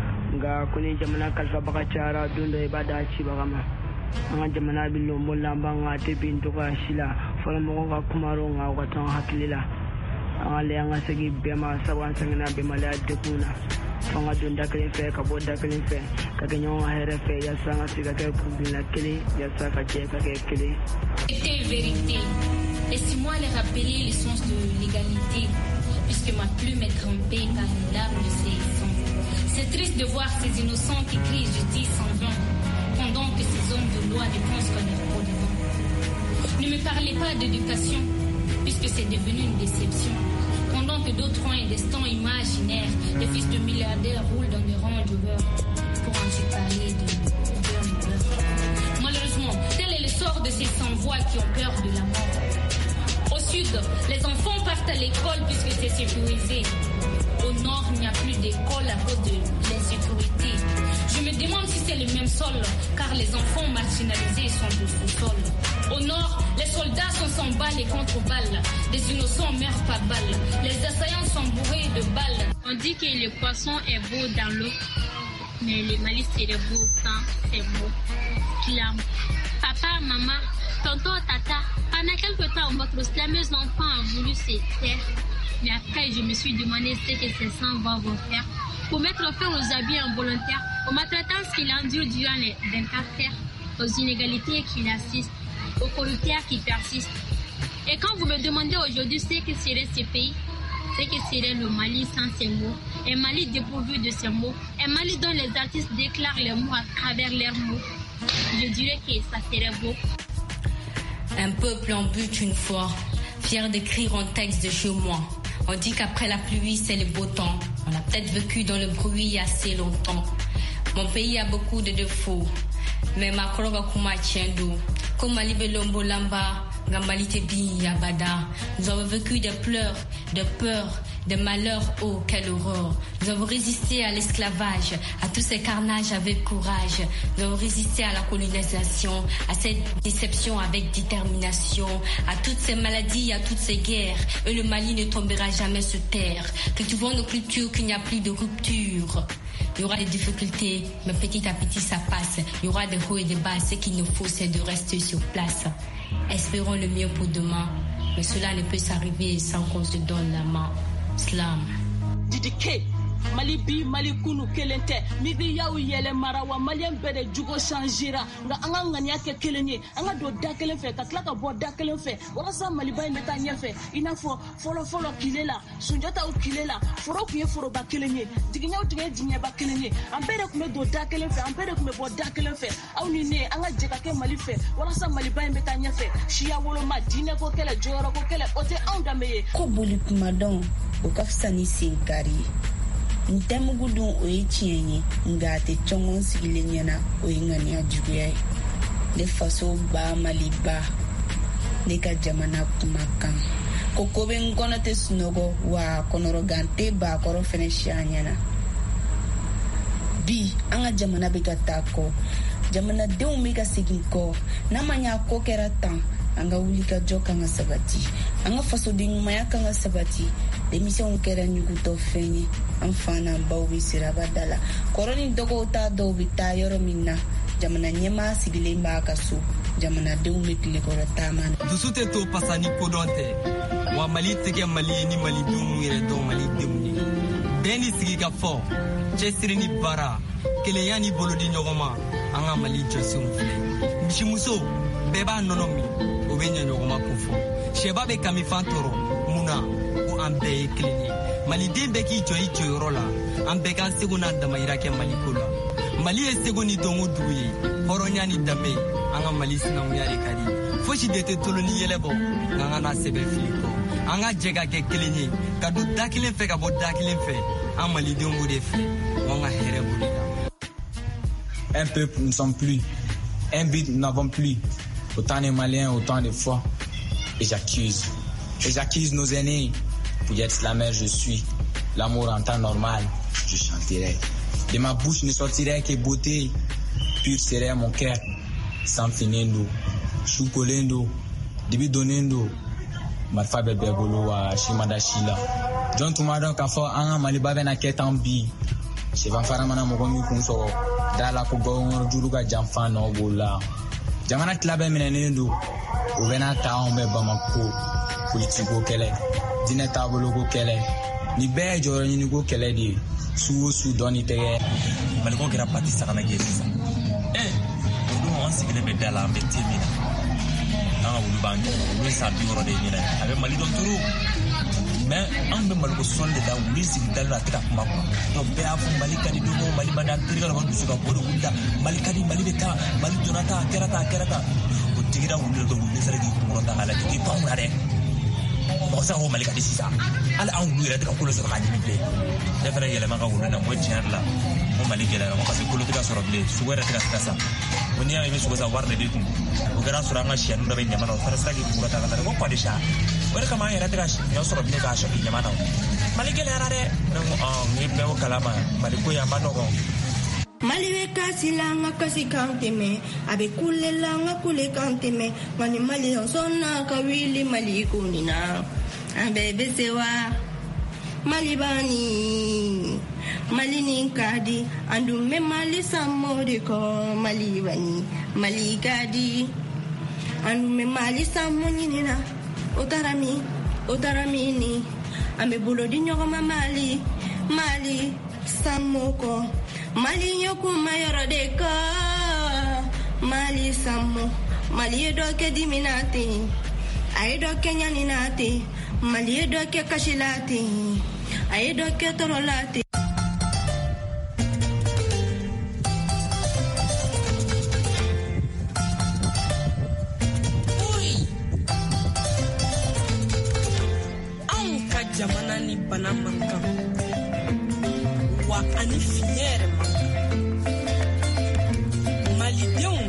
nga kuni jamana kalfa baka cara dunda ibada ci bagama anga jamana billo molla banga te bintu ka shila fala mo ga kumaro nga ko tan hakilila anga le anga segi bema sawan sangina be mala de kuna fanga dunda kale fe ka boda kale fe ka ganyo here fe ya sanga siga ka kubila kele ya saka che ka kele. C'était vérité. Laissez-moi les rappeler l'essence de l'égalité, puisque ma plume est trempée par les larmes de ces sangs. C'est triste de voir ces innocents qui crient justice en vain, pendant que ces hommes de loi dépensent comme leur peau de vent. Ne me parlez pas d'éducation, puisque c'est devenu une déception. Pendant que d'autres ont un destin imaginaire, les fils de milliardaires roulent dans des Range Rover, pour ensuite parler de beurre. Malheureusement, tel est le sort de ces sans-voix qui ont peur de la mort. Au sud, les enfants partent à l'école puisque c'est sécurisé. Au nord, il n'y a plus d'école à cause de l'insécurité. Je me demande si c'est le même sol, car les enfants marginalisés sont au sous-sol. Au nord, les soldats sont sans balles et contre balles. Des innocents meurent par balles. Les assaillants sont bourrés de balles. On dit que le poisson est beau dans l'eau, mais le malice est beau quand c'est beau. Papa, maman, tonton Tata, pendant quelque temps, votre slameuse enfant a voulu se taire. Mais après, je me suis demandé ce que ces sans-voix vont faire pour mettre fin aux abus involontaires, aux maltraitances qu'il endure durant les 24 heures, aux inégalités qu'il assiste, aux corrupteurs qui persistent. Et quand vous me demandez aujourd'hui ce que serait ce pays, ce que serait le Mali sans ces mots, un Mali dépourvu de ces mots, un Mali dont les artistes déclarent les mots à travers leurs mots, je dirais que ça serait beau. Un peuple en but une fois, fier d'écrire un texte de chez moi. On dit qu'après la pluie, c'est le beau temps. On a peut-être vécu dans le bruit assez longtemps. Mon pays a beaucoup de défauts, mais ma croga kuma tiendo. Comme Mali Lombo Lamba, Gamali Tebi Yabada. Nous avons vécu des pleurs, de peurs, de malheurs. Oh, quelle horreur. Nous avons résisté à l'esclavage, à tous ces carnages avec courage. Nous avons résisté à la colonisation, à cette déception avec détermination, à toutes ces maladies, à toutes ces guerres. Et le Mali ne tombera jamais sur terre. Que tu vois nos cultures, qu'il n'y a plus de rupture. Il y aura des difficultés, mais petit à petit ça passe. Il y aura des hauts et des bas. Ce qu'il nous faut, c'est de rester sur place. Espérons le mieux pour demain, mais cela ne peut s'arriver sans qu'on se donne la main. Slam. Didike Mali bi Mali kunu kelente mi bi yaw yele marawa malien bede jugo changera nga anga ngania ke kelenye anga do dakelen fe ka klaka bo dakelen fe wala sa Mali bay meta nyefe ina fo folo kilela sunjata u kilela foro kuye foro ba kelenye diginya u tige dinya ba kelenye ambere kume do dakelen fe ambere kume bo dakelen fe aw ni ne anga jeka ke Mali fe wala sa Mali bay meta nyefe shia wolo ma dine ko kele joro ko kele ote anda meye ko boli kuma don o kafsani sinkari ntemugudun oye tienye ngate chongon sigilenya oye ngani ajuya le faso ba Mali ba ne ka jamana kumakan kokobe ngona te sunogo wa konorogante ba koro feneshanyana bi anga jamana be katako jamana de umika siginko namanya ko keratan anga ulika joka nga sabati anga faso de nyuma kanga sabati démission kera nyukuto fenye amfana bawi sirabadala koroni dogo ta do bita yoro minna jamana nyema sigile mbaka su jamana de umikile korata man dusute to pasani kodonte wa Mali teke Mali ni Mali dumu ire do Mali demuni beni sigiga fo chesiri ni bara kele yani bolodi nyogoma anga Mali josum fle mishimuso beba nonomi obenya nyogoma kufo sheba be kami fantoro muna o ambe klini Mali dembe ki joyi rola ambe kan segona dama irake Mali kola Mali e segoni dongo duye horonya ni dame anga Mali sina uyare kari foshi dete toloni yelebo nganga na sebe filiko anga jega ke klini kadu dakile fe ka bo dakile fe am Mali dongo de fe wanga here bulika. Un peuple, nous ne sommes plus. Un but, nous n'avons plus. Autant de Maliens, autant de fois. Et j'accuse nos aînés. Pour être slammer, je suis. L'amour en temps normal, je chanterai. De ma bouche ne sortirait que beauté. Pur serait mon cœur. Sans finendo, choukolendo, dibidonendo. Marfa bebe bolo wa shimada shila. John Tumadon kafo anga malibabe na ketambi. Chevan faramana mogomi kunso. Dala ko gawon juruga jamfan no bola. Jamana klabe menenendo. Ovena taon be Bamako. Politiko kele. Dine tabolo ko kele. Ni be joro ni go kele di. Su doni tege. Maliko kira pati sakana gesa. Odu on sigile be dala ambe timina. Nanga wulu bangi, wulu sabi ngoro de mina. Abe Mali don turu. Mais on be Maliko sonde da wulu sigile da tika kumako. Do be afu Mali kadi do Mali badan triga ko dusuka bodo wulda. Mali kadi Mali beta, Mali donata kerata. O tigira wulu do wulu sare di kumoro da ala di pauna de. Bosa ho Mali kadi sisa. Ala an wulu tika kulo so kadi be. Defere yele maka wulu na mo tiarla. Mo Mali gele na mo kasi kulo tika so roble. Suwera tika sa. Oni ya imisu goza warne de kum. Ogara suranga shian do be nyamana farasta ki kurata kala ko padisha. Wala kama ya tika ya so roble ka shabi nyamana. Mali gele arare no ni be o kalama Mali ko ya manogo. Mali we kasilanga kasi kanteme abe kulelanga kule kanteme mani Mali sonna kawili Mali kunina abe besewa Mali bani Mali ninkadi andume Mali samode ko Mali bani Mali gadi anume mali samunyina otarami ni ame bulodi nyogoma mali samoko mali nyokuma yorodeka mali samu mali edoke diminati aidoke nyaninati mali edoke kashilati aidoke torolati. Jamana ni bana manka wa ani fiere manka malidenw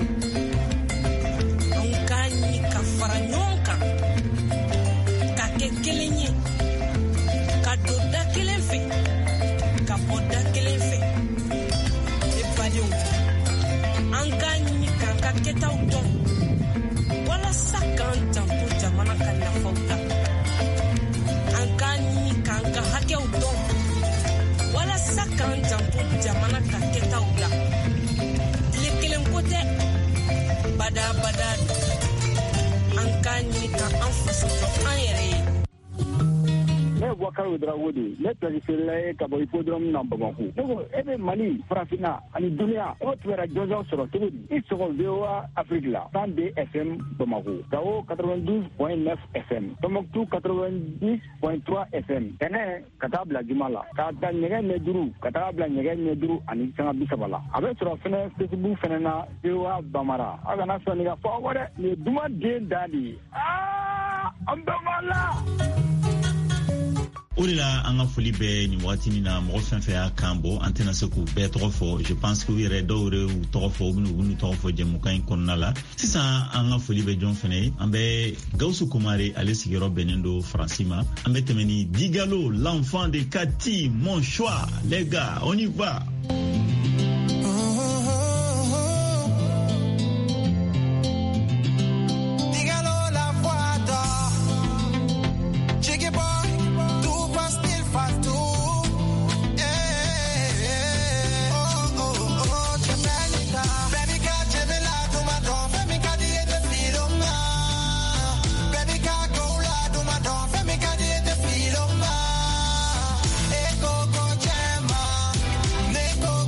an ka ɲi ka fara ɲɔgɔn kan ka kɛ kelen ye ka don da kelen fɛ ka bɔ da kelen fɛ ne badenw an ka ɲi k'an ka kɛtaw dɔn walasa k'an janto jamana ka nafaw la. Ka hakɛw dɔn walasa k'an janto jamana ka kɛtaw la tile kelen ko tɛ badabada an k'a ɲini ka an faso jɔ an yɛrɛ ye. Ne ye Boubacar Ouedraogo ne planifiela ye ka bɔ hippodrome na Bamako. Ne ko e bɛ Mali farafinna ani duniya o tun jɔnjɔn sɔrɔ cogo di? I sɔgɔ VOA Afrique la 102 FM Bamako, Gao 92.9 FM, Tombouctou 90.3 FM. Tɛnɛ ka taa bila Juma la, ka taa ɲɛgɛn ɲɛ duuru ka taa bila ɲɛgɛn ɲɛ duuru ani sanga 30 la. A bɛ sɔrɔ fɛnɛ Facebook fɛnɛ na VOA Bamara. A kana sɔn ka fɔ aw dɛ, nin ye duman den da de ye. An bɛ la. O de la an ka foli bɛɛ nin waatinin na mɔgɔ fɛn fɛn y'a kan bɔ an tɛna se k'u bɛɛ tɔgɔ fɔ. Je pense que u yɛrɛ dɔw yɛrɛ y'u tɔgɔ fɔ u bɛn'u tɔgɔ fɔ jɛmukan in kɔnɔna la. Sisan an ka foli bɛ jɔn fɛnɛ ye? An bɛ Gawusu Kumare ale sigiyɔrɔ bɛnnen don Faransi ma. An bɛ tɛmɛ ni Digalo, l'enfant de Kati, mon choix, les gars, on y va. Go, go, Gemma.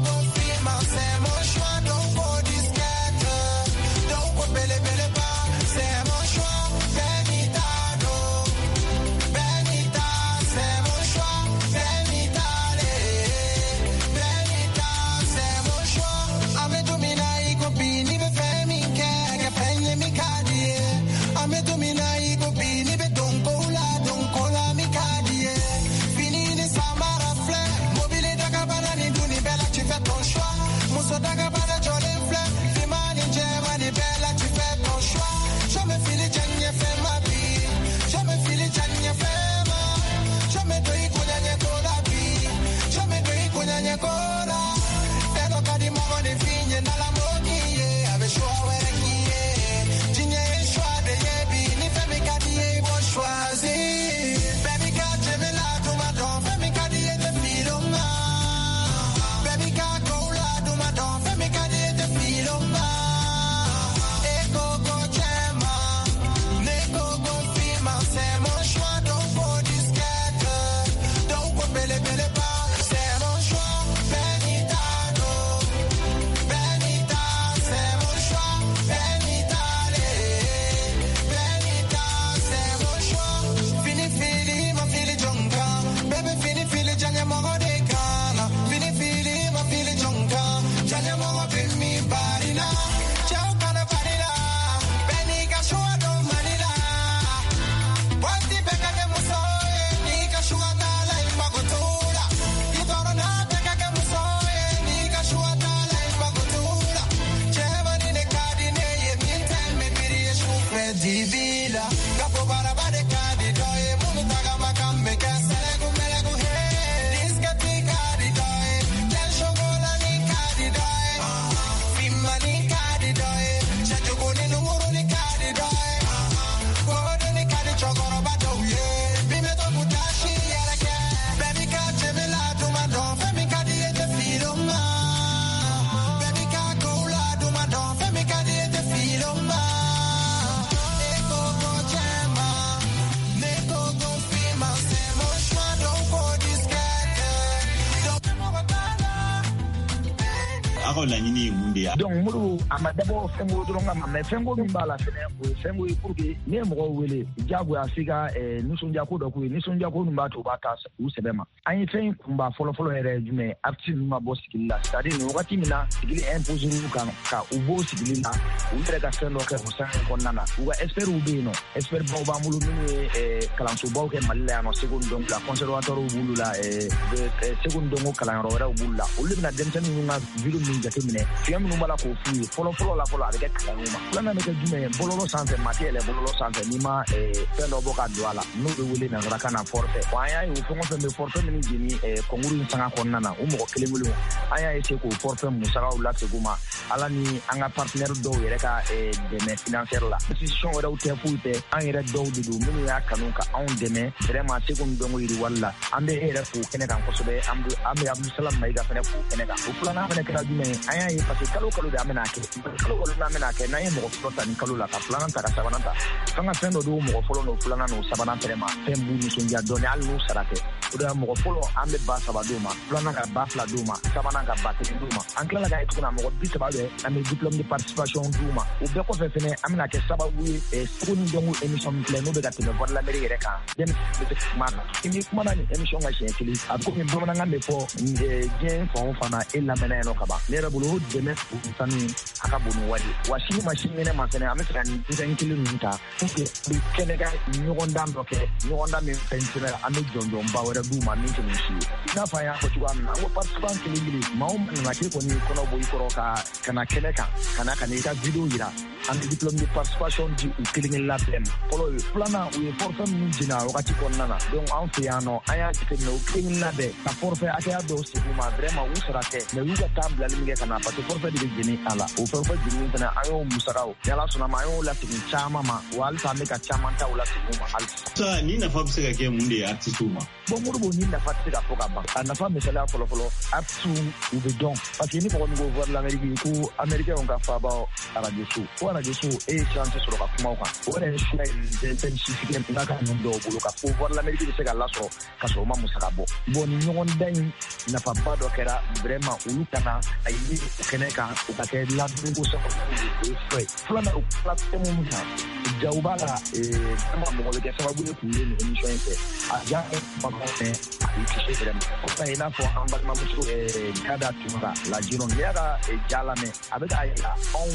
aw laɲini ye mun de ya donc muru amadabo fengo dronga ma fengo min bala fene o fengo yi pour que ne mo wele jago afika nisonja ko do ko nisonja ko numba to ba ta u sebema an fen kumba folo yere jume artiste ma bo sikilla c'est-à-dire no wakati mina sigili impose ru kan ka u bo sigilla u tere ka fendo ka musa ko nana u ga espère u be no espère ba mulu mini kalanso baw ke malla no seconde donc la conservatoire u bulu la seconde donc kalan ro u bulu la u le na demtani nga video min jate mine fiam no bala ko fu folo la folo avec kalanuma plana me ke jume bololo santé matele bololo santé ni ma fendo boka douala no be wele na raka na forfait waya u fongo fe me forfait ni jini konguru sanga konna na u mo kelemulu aya ese ko forfait musara u la seguma ala ni anga partenaire do yere ka deme financière la decision wala u tefuite an yere do du minu ya kanuka on deme vraiment seconde dongo iri walla ambe ere ko kene kan ko sobe ambe abdul salam mai ga fene ko kene ka u plana fene kala jume aya yi parce que kalo de amena ke kalo na amena ke na yemo ko tan kalo la ka plana ta ka sabana ta kanga fendo do mo folo no plana no sabana tema tembu ni sonja doni al no sarate o da mo folo ambe ba sabado ma plana ka ba fla do ma sabana ka ba te do ma ankla la ga etu na mo bi sababe ambe diplôme de participation do ma o be ko fe fene amena ke sababu sukuni dongo émission plein no be ga te voir la mairie reka dem be ma ni kuma na ni émission ga chez kili a ko mi bamana ngambe fo gen fo fana e la mena no kaba ne rabulo de mes tani aka bonu wadi washini machine ne ma sene amesra ni den kili nta ke bi kenega nyogonda mboke nyogonda mi pensera ame jondo mbawere du ma ni tuni shi na fa ya ko tuwa na wo participant kili maum na ke ko ni kono boy koroka kana keneka kana kanita video ira ande diplôme de participation du killing la tem polo plana we forfait min dina wakati ko nana donc en fait ano aya ke no killing la be ta forfait aka do si ma vraiment ou sera ke mais yuga table la minge kana parce que forfait de geni ala o forfait de tana ayo musarao yala suna ma ayo la tin chama ma wal ta me ka chama ta wala tuma al sa ni na fa bisega ke mun de artiste ma bon murbo ni na fa tsega foka ba na fa mesela folo artu ou be don parce que ni ko ngo voir l'Amérique ko américain on ka fa ba radio sou ko radio sou e chance sur ka kuma ko wala ni shula de tensifique na ka no do bulu ka ko voir l'Amérique de sega la so ka so ma musarabo bon ni ngon dan na fa ba do kera vraiment ulu kana ayi keneka o ka ke la ko so ko flana o platform mu ta jawbala kama mo le ke sababu ku ni émission ke aja ma ko ne ki se o ta ina fo amba ma musu kada tumba la jiro ngera jala me abega ya on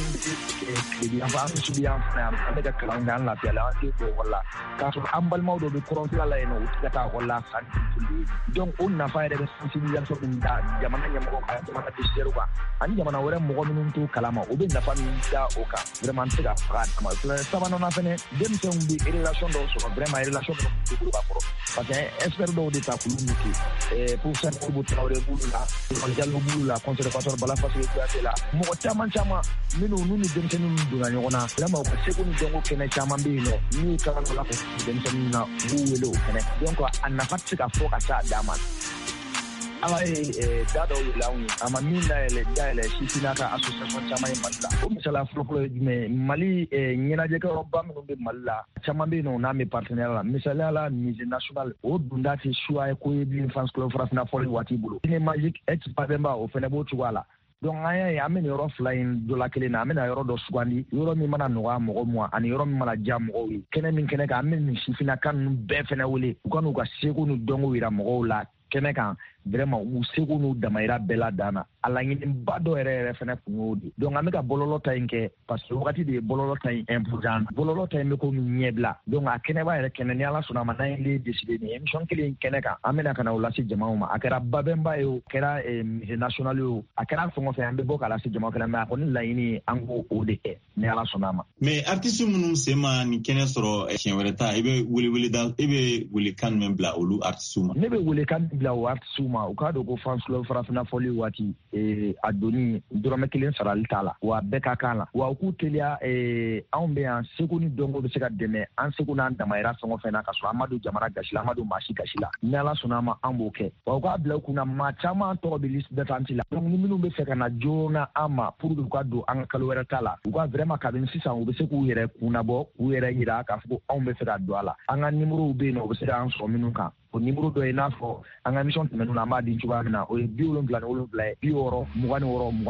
ke bi amba su bi am na abega kala ngan la pela ko wala ka so ambal mawdo be koron la eno kata wala san donc on na fa de sensibilisation da jamana nyam ko ka ma ta tiseru ba ani jamana wore mo minun to kalama o be na fa mi da o ka vraiment tiga fra ma sabana na fene dem se on bi relation do so vraiment relation do ko ba pro parce que espère do de ta kulumi ki pour ça ko bo tawre bulula on jallo bulula conservatoire bala fa so la mo chama minu nuni dem se nunu do na nyona vraiment ko se ko ni dongo kene chama bi no ni ka no la ko dem se na buwelo kene donc an na fa tiga fo ka sa dama ala dado launi ama minda ele shifina ka association chama malla o misala floplo me mali nyina je ka robba no be malla chama be no na me partenaire la misala la mise national o dunda ti choix ko yebi France Club France na foli wati bulu ni magic ex pabemba o fene bo tuwala donc aya ya amene yoro flying do la kele na amene yoro do sugandi yoro mi mana no wa mo mo ani yoro mi mana jam o wi kene min kene ka amene shifina kan be fene wole ko no ga sego no dongo wira mo la kene kan vraiment u sego no damaira bela dana ala ngini bado ere fene fungodi donc ameka bololo tainke parce que wakati de bololo tain important bololo tain me ko nyebla donc akene ba ere kene ni ala suna mana ile décider ni émission kele kene kan amena kana ulasi jamauma akara babemba yo kera national yo akara fongo fe ambe boka la si jamauma kala ma ko ni laini ango ode ni ala suna ma mais artiste munun sema ni kene soro chenwereta ibe wuli da ibe wuli kan membla olu artiste ma nebe wuli kan bla o artiste ma o kado ko France Club France na foli wati adoni dorome kelen saral tala wa beka kala wa ku telia ambe an sekuni dongo be seka deme an sekuna ndamaira songo fena ka so Amadou Jamara gashila Amadou Mashi gashila nala sunama amboke wa ko abla kuna ma chama to be list datantila donc ni minu be seka na jona ama pour ko do an kalwera tala ko vraiment ka ben sisa o be seku yere kuna bo yere ira ka fu on be seka do ala an numéro be no be seka an so minu ka ko numéro do ina fo anga mission tmenu na ma di chuba mina o bi wolonfila bi woro mugani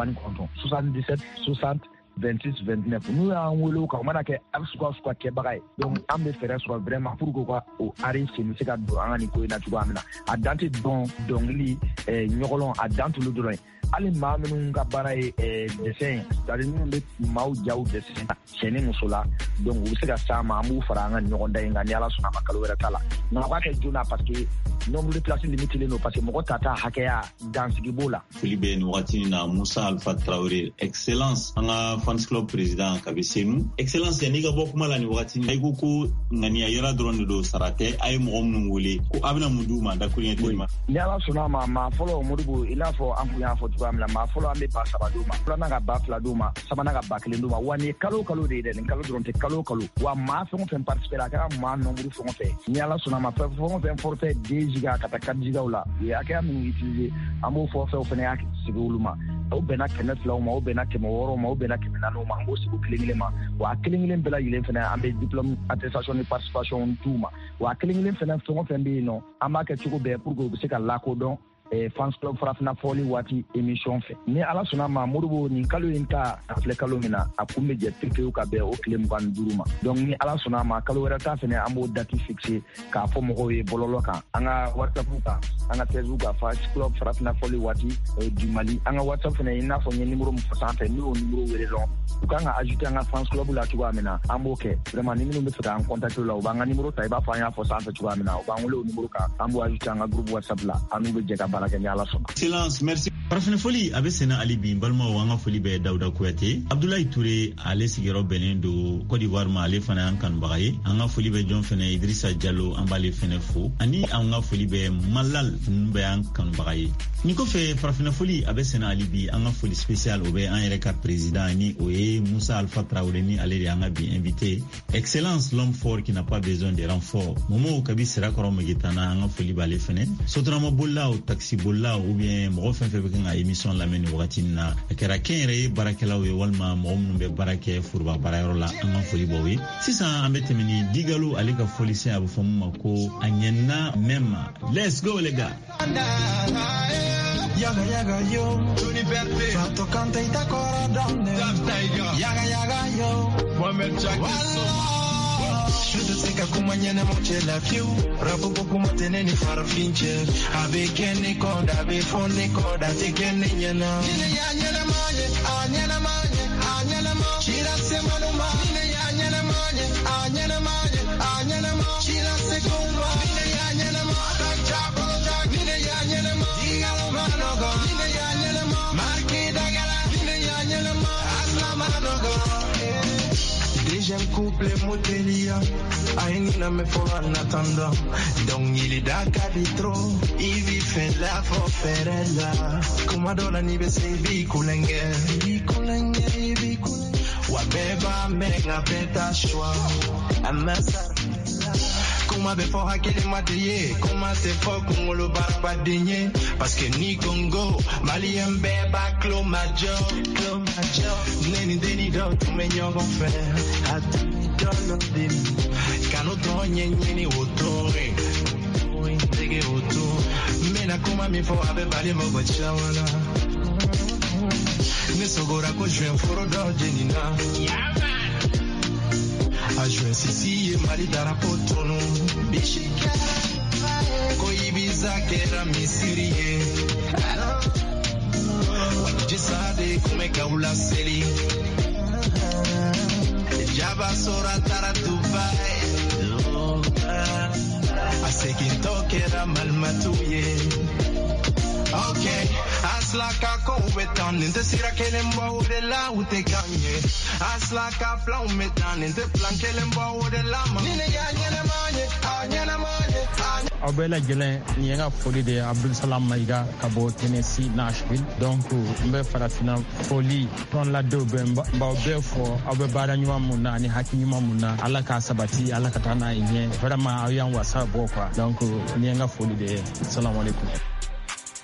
77 60 26 29 nous a wolo ka mana ke absukwa ke bagay donc ambe fere sur vraiment pour ko o ari c'est se ka do angani ko ina chuba mina adante donc li nyogolon adante lu do ali maa minnu ka baara ye dessin c'est-à-dire minnu bɛ maaw jaw dessin cɛni muso la donc u bɛ se ka s'a ma an b'u fara an ka ɲɔgɔn dan in kan ni ala sɔnna ma kalo wɛrɛ t'a la nka a k'a kɛ joona parce que nombre de places limitilen don parce que mɔgɔ ta hakɛya dansigi b'o la. foli bɛ nin wagati in na Musa Alpha Traoré excellence an ka fans club président ka bɛ Senu excellence n'i ka bɔ kuma la nin wagati in na i ko ko ŋaniya yɛrɛ dɔrɔn de don sara tɛ a ye mɔgɔ minnu wele ko a bɛna mun d'u ma dakuru ɲɛ tɛ ma. ni ala sɔnna ma maa fɔlɔ Modibo i n'a fɔ an kun y'a fɔ cogoya min na maa fɔlɔ an bɛ ba 3 d'u ma filanan ka ba 2 d'u ma sabanan ka ba 1 d'u ma wa nin ye kalo de ye dɛ nin kalo dɔrɔn tɛ kalo wa maa fɛn o fɛn participer a kɛra maa nombre fɛn o fɛn ni ala sɔnna ma fɛn o fɛn forfait 2 giga ka taa 4 gigaw la u ye hakɛya minnu utiliser an b'o forfait fɛnɛ y'a sigi olu ma o bɛnna 200 ma o bɛnna 600 ma o bɛnna 400 ma an b'o sigi kelen ma wa kelen bɛɛ lajɛlen fɛnɛ an bɛ diplôme attestation de participation d'u ma wa kelen fɛnɛ fɛn o fɛn bɛ yen nɔ an b'a kɛ cogo bɛɛ pour que u bɛ se ka lakodɔn fans club farafina fɔli waati émission fɛ ni ala sɔnna ma Modibo nin kalo in ta a filɛ kalo min na a kun bɛ jɛ pepewu ka bɛn o tile 25 ma donc ni ala sɔnna ma kalo wɛrɛ ta fɛnɛ an b'o date fixé k'a fɔ mɔgɔw ye bɔlɔlɔ kan an ka WhatsApp kan an ka Facebook kan fans club farafina fɔli waati du Mali an ka WhatsApp fɛnɛ i n'a fɔ n ye numéro min fɔ sanfɛ n'o numéro wele dɔrɔn u kan ka ajouter an ka fans club la cogoya min na an b'o kɛ vraiment ni minnu bɛ fɛ k'an contacter la u b'an ka numéro ta i b'a fɔ an y'a fɔ sanfɛ cogoya min na u b'an wele o numéro kan an b'o ajouter an ka groupe WhatsApp la an n'u bɛ jɛ ka baara kɛ ni ala sɔnna. Excellence, merci. Farafina foli a bɛ sɛnɛ ali bi balimaw an ka foli bɛ Dawuda Kuyate Abdoulaye Touré ale sigiyɔrɔ bɛnnen don Côte d'Ivoire ma ale fana y'an kanubaga ye an ka foli bɛ jɔn fɛnɛ Idrissa Diallo an b'ale fɛnɛ fo ani an ka foli bɛ Malal ninnu bɛ y'an kanubaga ye nin kɔfɛ farafina foli a bɛ sɛnɛ ali bi an ka foli spécial o bɛ an yɛrɛ ka président ni o ye Musa Alpha Traoré ni ale de y'an ka bi invité excellence l'homme fort qui n'a pas besoin de renfort Momo kabi sirakɔrɔ Megitana an ka foli b'ale fɛnɛ sotarama bolila o taxi bolila ou bien mɔgɔ fɛn fɛn bɛ kan ka émission lamɛn ni wagati in na a kɛra kɛn yɛrɛ ye baarakɛlaw ye walima mɔgɔ minnu bɛ baara kɛ foroba baarayɔrɔ la an ka foli b'aw ye sisan an bɛ tɛmɛ ni Digalo ale ka foli sen a bɛ fɔ mun ma ko a ɲɛnina même let's go les gars. Yaga yaga yo, Fato canta y tacora donde. Yaga yaga yo, je te sais que mañana moche la fiu, rapo poco matene ni farfinche, abe kene koda, abe fone koda, te kene nyana. Nine ya nyana manye, anyana manye, anyana manye, chira se manuma. Nine ya nyana manye, anyana manye, anyana manye, chira se kumba. Nine ya nyana manye, chapo chak. Nine ya nyana manye, digalo manogo. Nine ya nyana manye, marki dagala. Nine ya nyana manye, asla manogo. Deuxième couple motelia, aïnina me faut en attendant. Donc il est d'accord trop, il vit fait la forferella. Comme adora ni bese vi kulenge, vi kulenge. Wabeba menga beta choix, amasa. Comment be for hakele mateye, comment te for kongolo barba denye, parce que ni Congo, Mali mbeba klo major, neni deni do tu me nyogo fe, atu dolo dim, kano tonye nyeni otore, tege oto, mena kuma mi for abe bali mo bachawana, ne sogora ko jwen foro do jenina. A joué Sissi et Mali Darapotono Bishika Koibiza Kera Misirie Jisade Kumeka Ula Seli Jaba Sora Tara Dubai Asekinto Kera Malmatuye Okay, aslaka ko wetan inte sira kelemba de la ute kanye aslaka flau metan inte plan kelemba de la nine ya nyana manye Abela Gelen Nienga Foli de Abdul Salam Maïga Kabo Tennessee Nashville donc mbe farafina foli ton la do bemba be fo abeba nyuma muna ni hakima muna ala ka sabati ala ka tana yen vraiment ayan wasa bokwa donc Nienga Foli de Assalamu alaikum.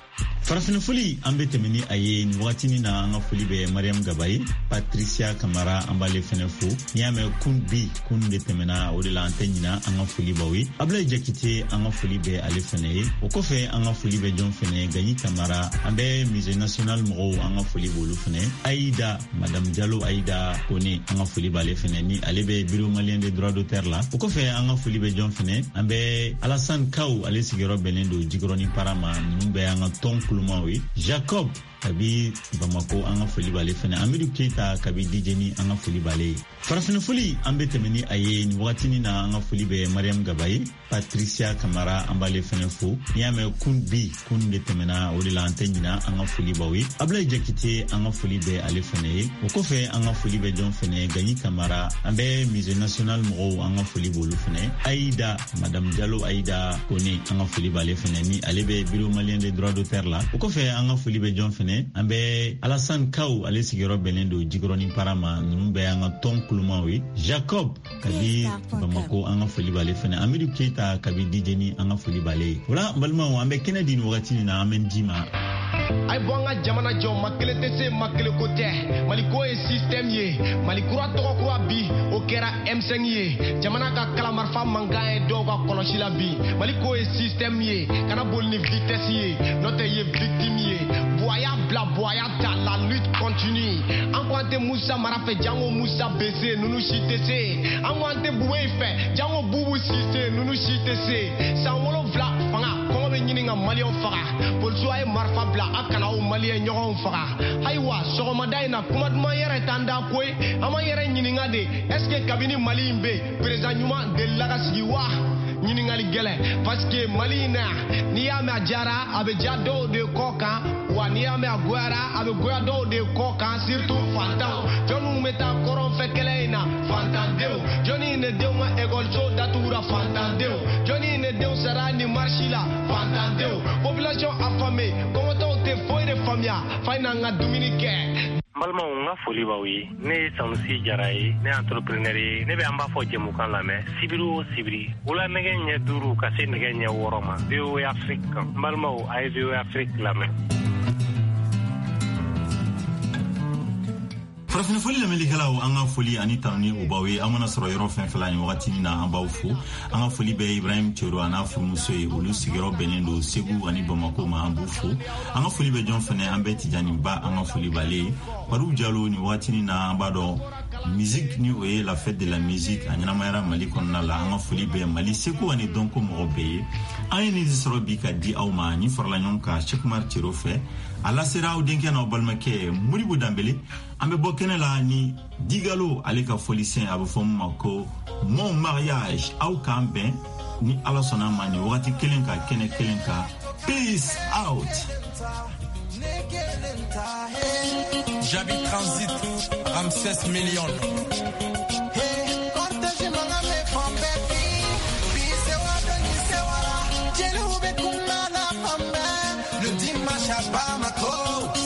farafina foli an be tɛmɛni a ye ni wagatini na an ka foli bɛ mariam gabaye patricia kamara an b'ale fɛnɛ fo n'i y'a mɛn kun de tɛmɛna o de la an tɛ ɲina an ka foli baw ye ablaye jakite an ka foli bɛ ale fɛnɛ ye o kɔfɛ an ka foli bɛ jɔn fɛnɛ gaɲi kamara an bɛ musée national mɔgɔw an ka foli b'olu fɛnɛ aïda madame Diallo aïda kone an ka foli b'ale fɛnɛ ni ale bɛ bureau malien des droits d'auteur la o kɔfɛ an ka foli bɛ jɔn fɛnɛ an bɛ alassane kaw ale sigiyɔrɔ bɛnnen don jikɔrɔni parama ninnu bɛ an ka tɔn Kulumawi Jacob kabi Bamako an ka foli b'ale fɛnɛ Amidu Keita kabi Dijeni an ka foli b'ale farafina foli an be tɛmɛni a ye ni wagatini na an ka foli bɛ mariam gabaye patricia kamara an b'ale fɛnɛ fo n'i y'a mɛn kun de tɛmɛna o de la an tɛ ɲina an ka foli b'aw ye ablaye jakite an ka foli bɛ ale fɛnɛ ye o kɔfɛ an ka foli bɛ jɔn fɛnɛ gaɲi kamara an bɛ musée national mɔgɔw an ka foli b'olu fɛnɛ aïda madame Diallo aïda kone an ka foli b'ale fɛnɛ ni ale bɛ bureau malien des droits d'auteur la o kɔfɛ an ka foli bɛ jɔn fɛnɛ an bɛ alassane kaw ale sigiyɔrɔ bɛnnen don jikɔrɔni parama ninnu bɛ an ka tɔn Kulumawi Jacob kabi Bamako an ka foli b'ale fɛnɛ Amidu Keita kabi Dijeni an ka foli b'ale wala balimaw an bɛ kɛnɛ di ni wagatini na an bɛ di ma ay bonga jamana jɔ ma kelen tɛ se ma kelen ko tɛ mali ko ye système ye mali kura tɔgɔ kura bi o kɛra M5 ye jamana ka kalamarifa mankan ye dɔw ka kɔlɔsi la bi mali ko ye système ye kana boli ni vitesse ye n'o tɛ ye victime ye boya bila boya ta la lutte continue an ko an tɛ Musa mara fɛ jango Musa bese nunu si tɛ se an ko an tɛ Buwe fɛ jango Bubu Sise nunu si tɛ se san 7 fanga kɔngɔ bɛ ɲini ka maliyɛnw faga polisiw a ye marifa bila a kana o maliyɛn ɲɔgɔnw faga ayiwa sɔgɔmada in na kuma duman yɛrɛ t'an da ko ye an ma yɛrɛ ɲininka de est-ce que kabini Mali in bɛ président ɲuman delila ka sigi wa ɲininkali gɛlɛ parce que Mali in na n'i y'a mɛn a jara a bɛ ja dɔw de kɔ kan wa n'i y'a mɛn a goyara a bɛ goya dɔw de kɔ kan surtout fantanw jɔnniw bɛ taa kɔrɔnfɛ kɛlɛ in na fantandenw jɔnni ne denw ka ekɔliso datugura fantandenw jɔnni ne denw sara ni marche la fantandenw population affamée kɔngɔtɔw tɛ foyi de faamuya f'a n'an ka dumuni kɛ. balimaw n ka foli b'aw ye ne ye Sanusi Jara ye ne ye entrepreneur ye ne bɛ an b'a fɔ jɛmukan lamɛn sibiri o sibiri wula nɛgɛ ɲɛ 5 ka se nɛgɛ ɲɛ 6 ma VOA Afrique kan n balimaw a ye VOA Afrique lamɛn. farafina foli lamɛnnikɛlaw an ka foli ani tanuni o b'aw ye an mana sɔrɔ yɔrɔ fɛn fɛn la ni wagatini na an b'aw fo an ka foli bɛ Ibrahim Cero a n'a furumuso ye olu sigiyɔrɔ bɛnnen don Segu ani Bamako ma an b'u fo an ka foli bɛ jɔn fɛnɛ an bɛ Tijani Ba an ka foli b'ale ye Paru Jalo ni wagatini na an b'a dɔn musique ni o ye la fête de la musique a ɲɛnamayara Mali kɔnɔna la an ka foli bɛ Mali Seko ani dɔnko mɔgɔ bɛɛ ye an ye nin sɔrɔ bi ka di aw ma ni farala ɲɔgɔn kan Cheikh Cero fɛ a lasera aw denkɛ n'aw balimakɛ Moribo Danbele an bɛ bɔ kɛnɛ la ni Digalo ale ka folisɛn a bɛ fɔ min ma ko mon mariage aw k'an bɛn ni Ala sɔnna ma ni wagati kelen ka kɛnɛ kelen ka peace out. J'habite transit, Ramsès million. Le dimanche à Bamako.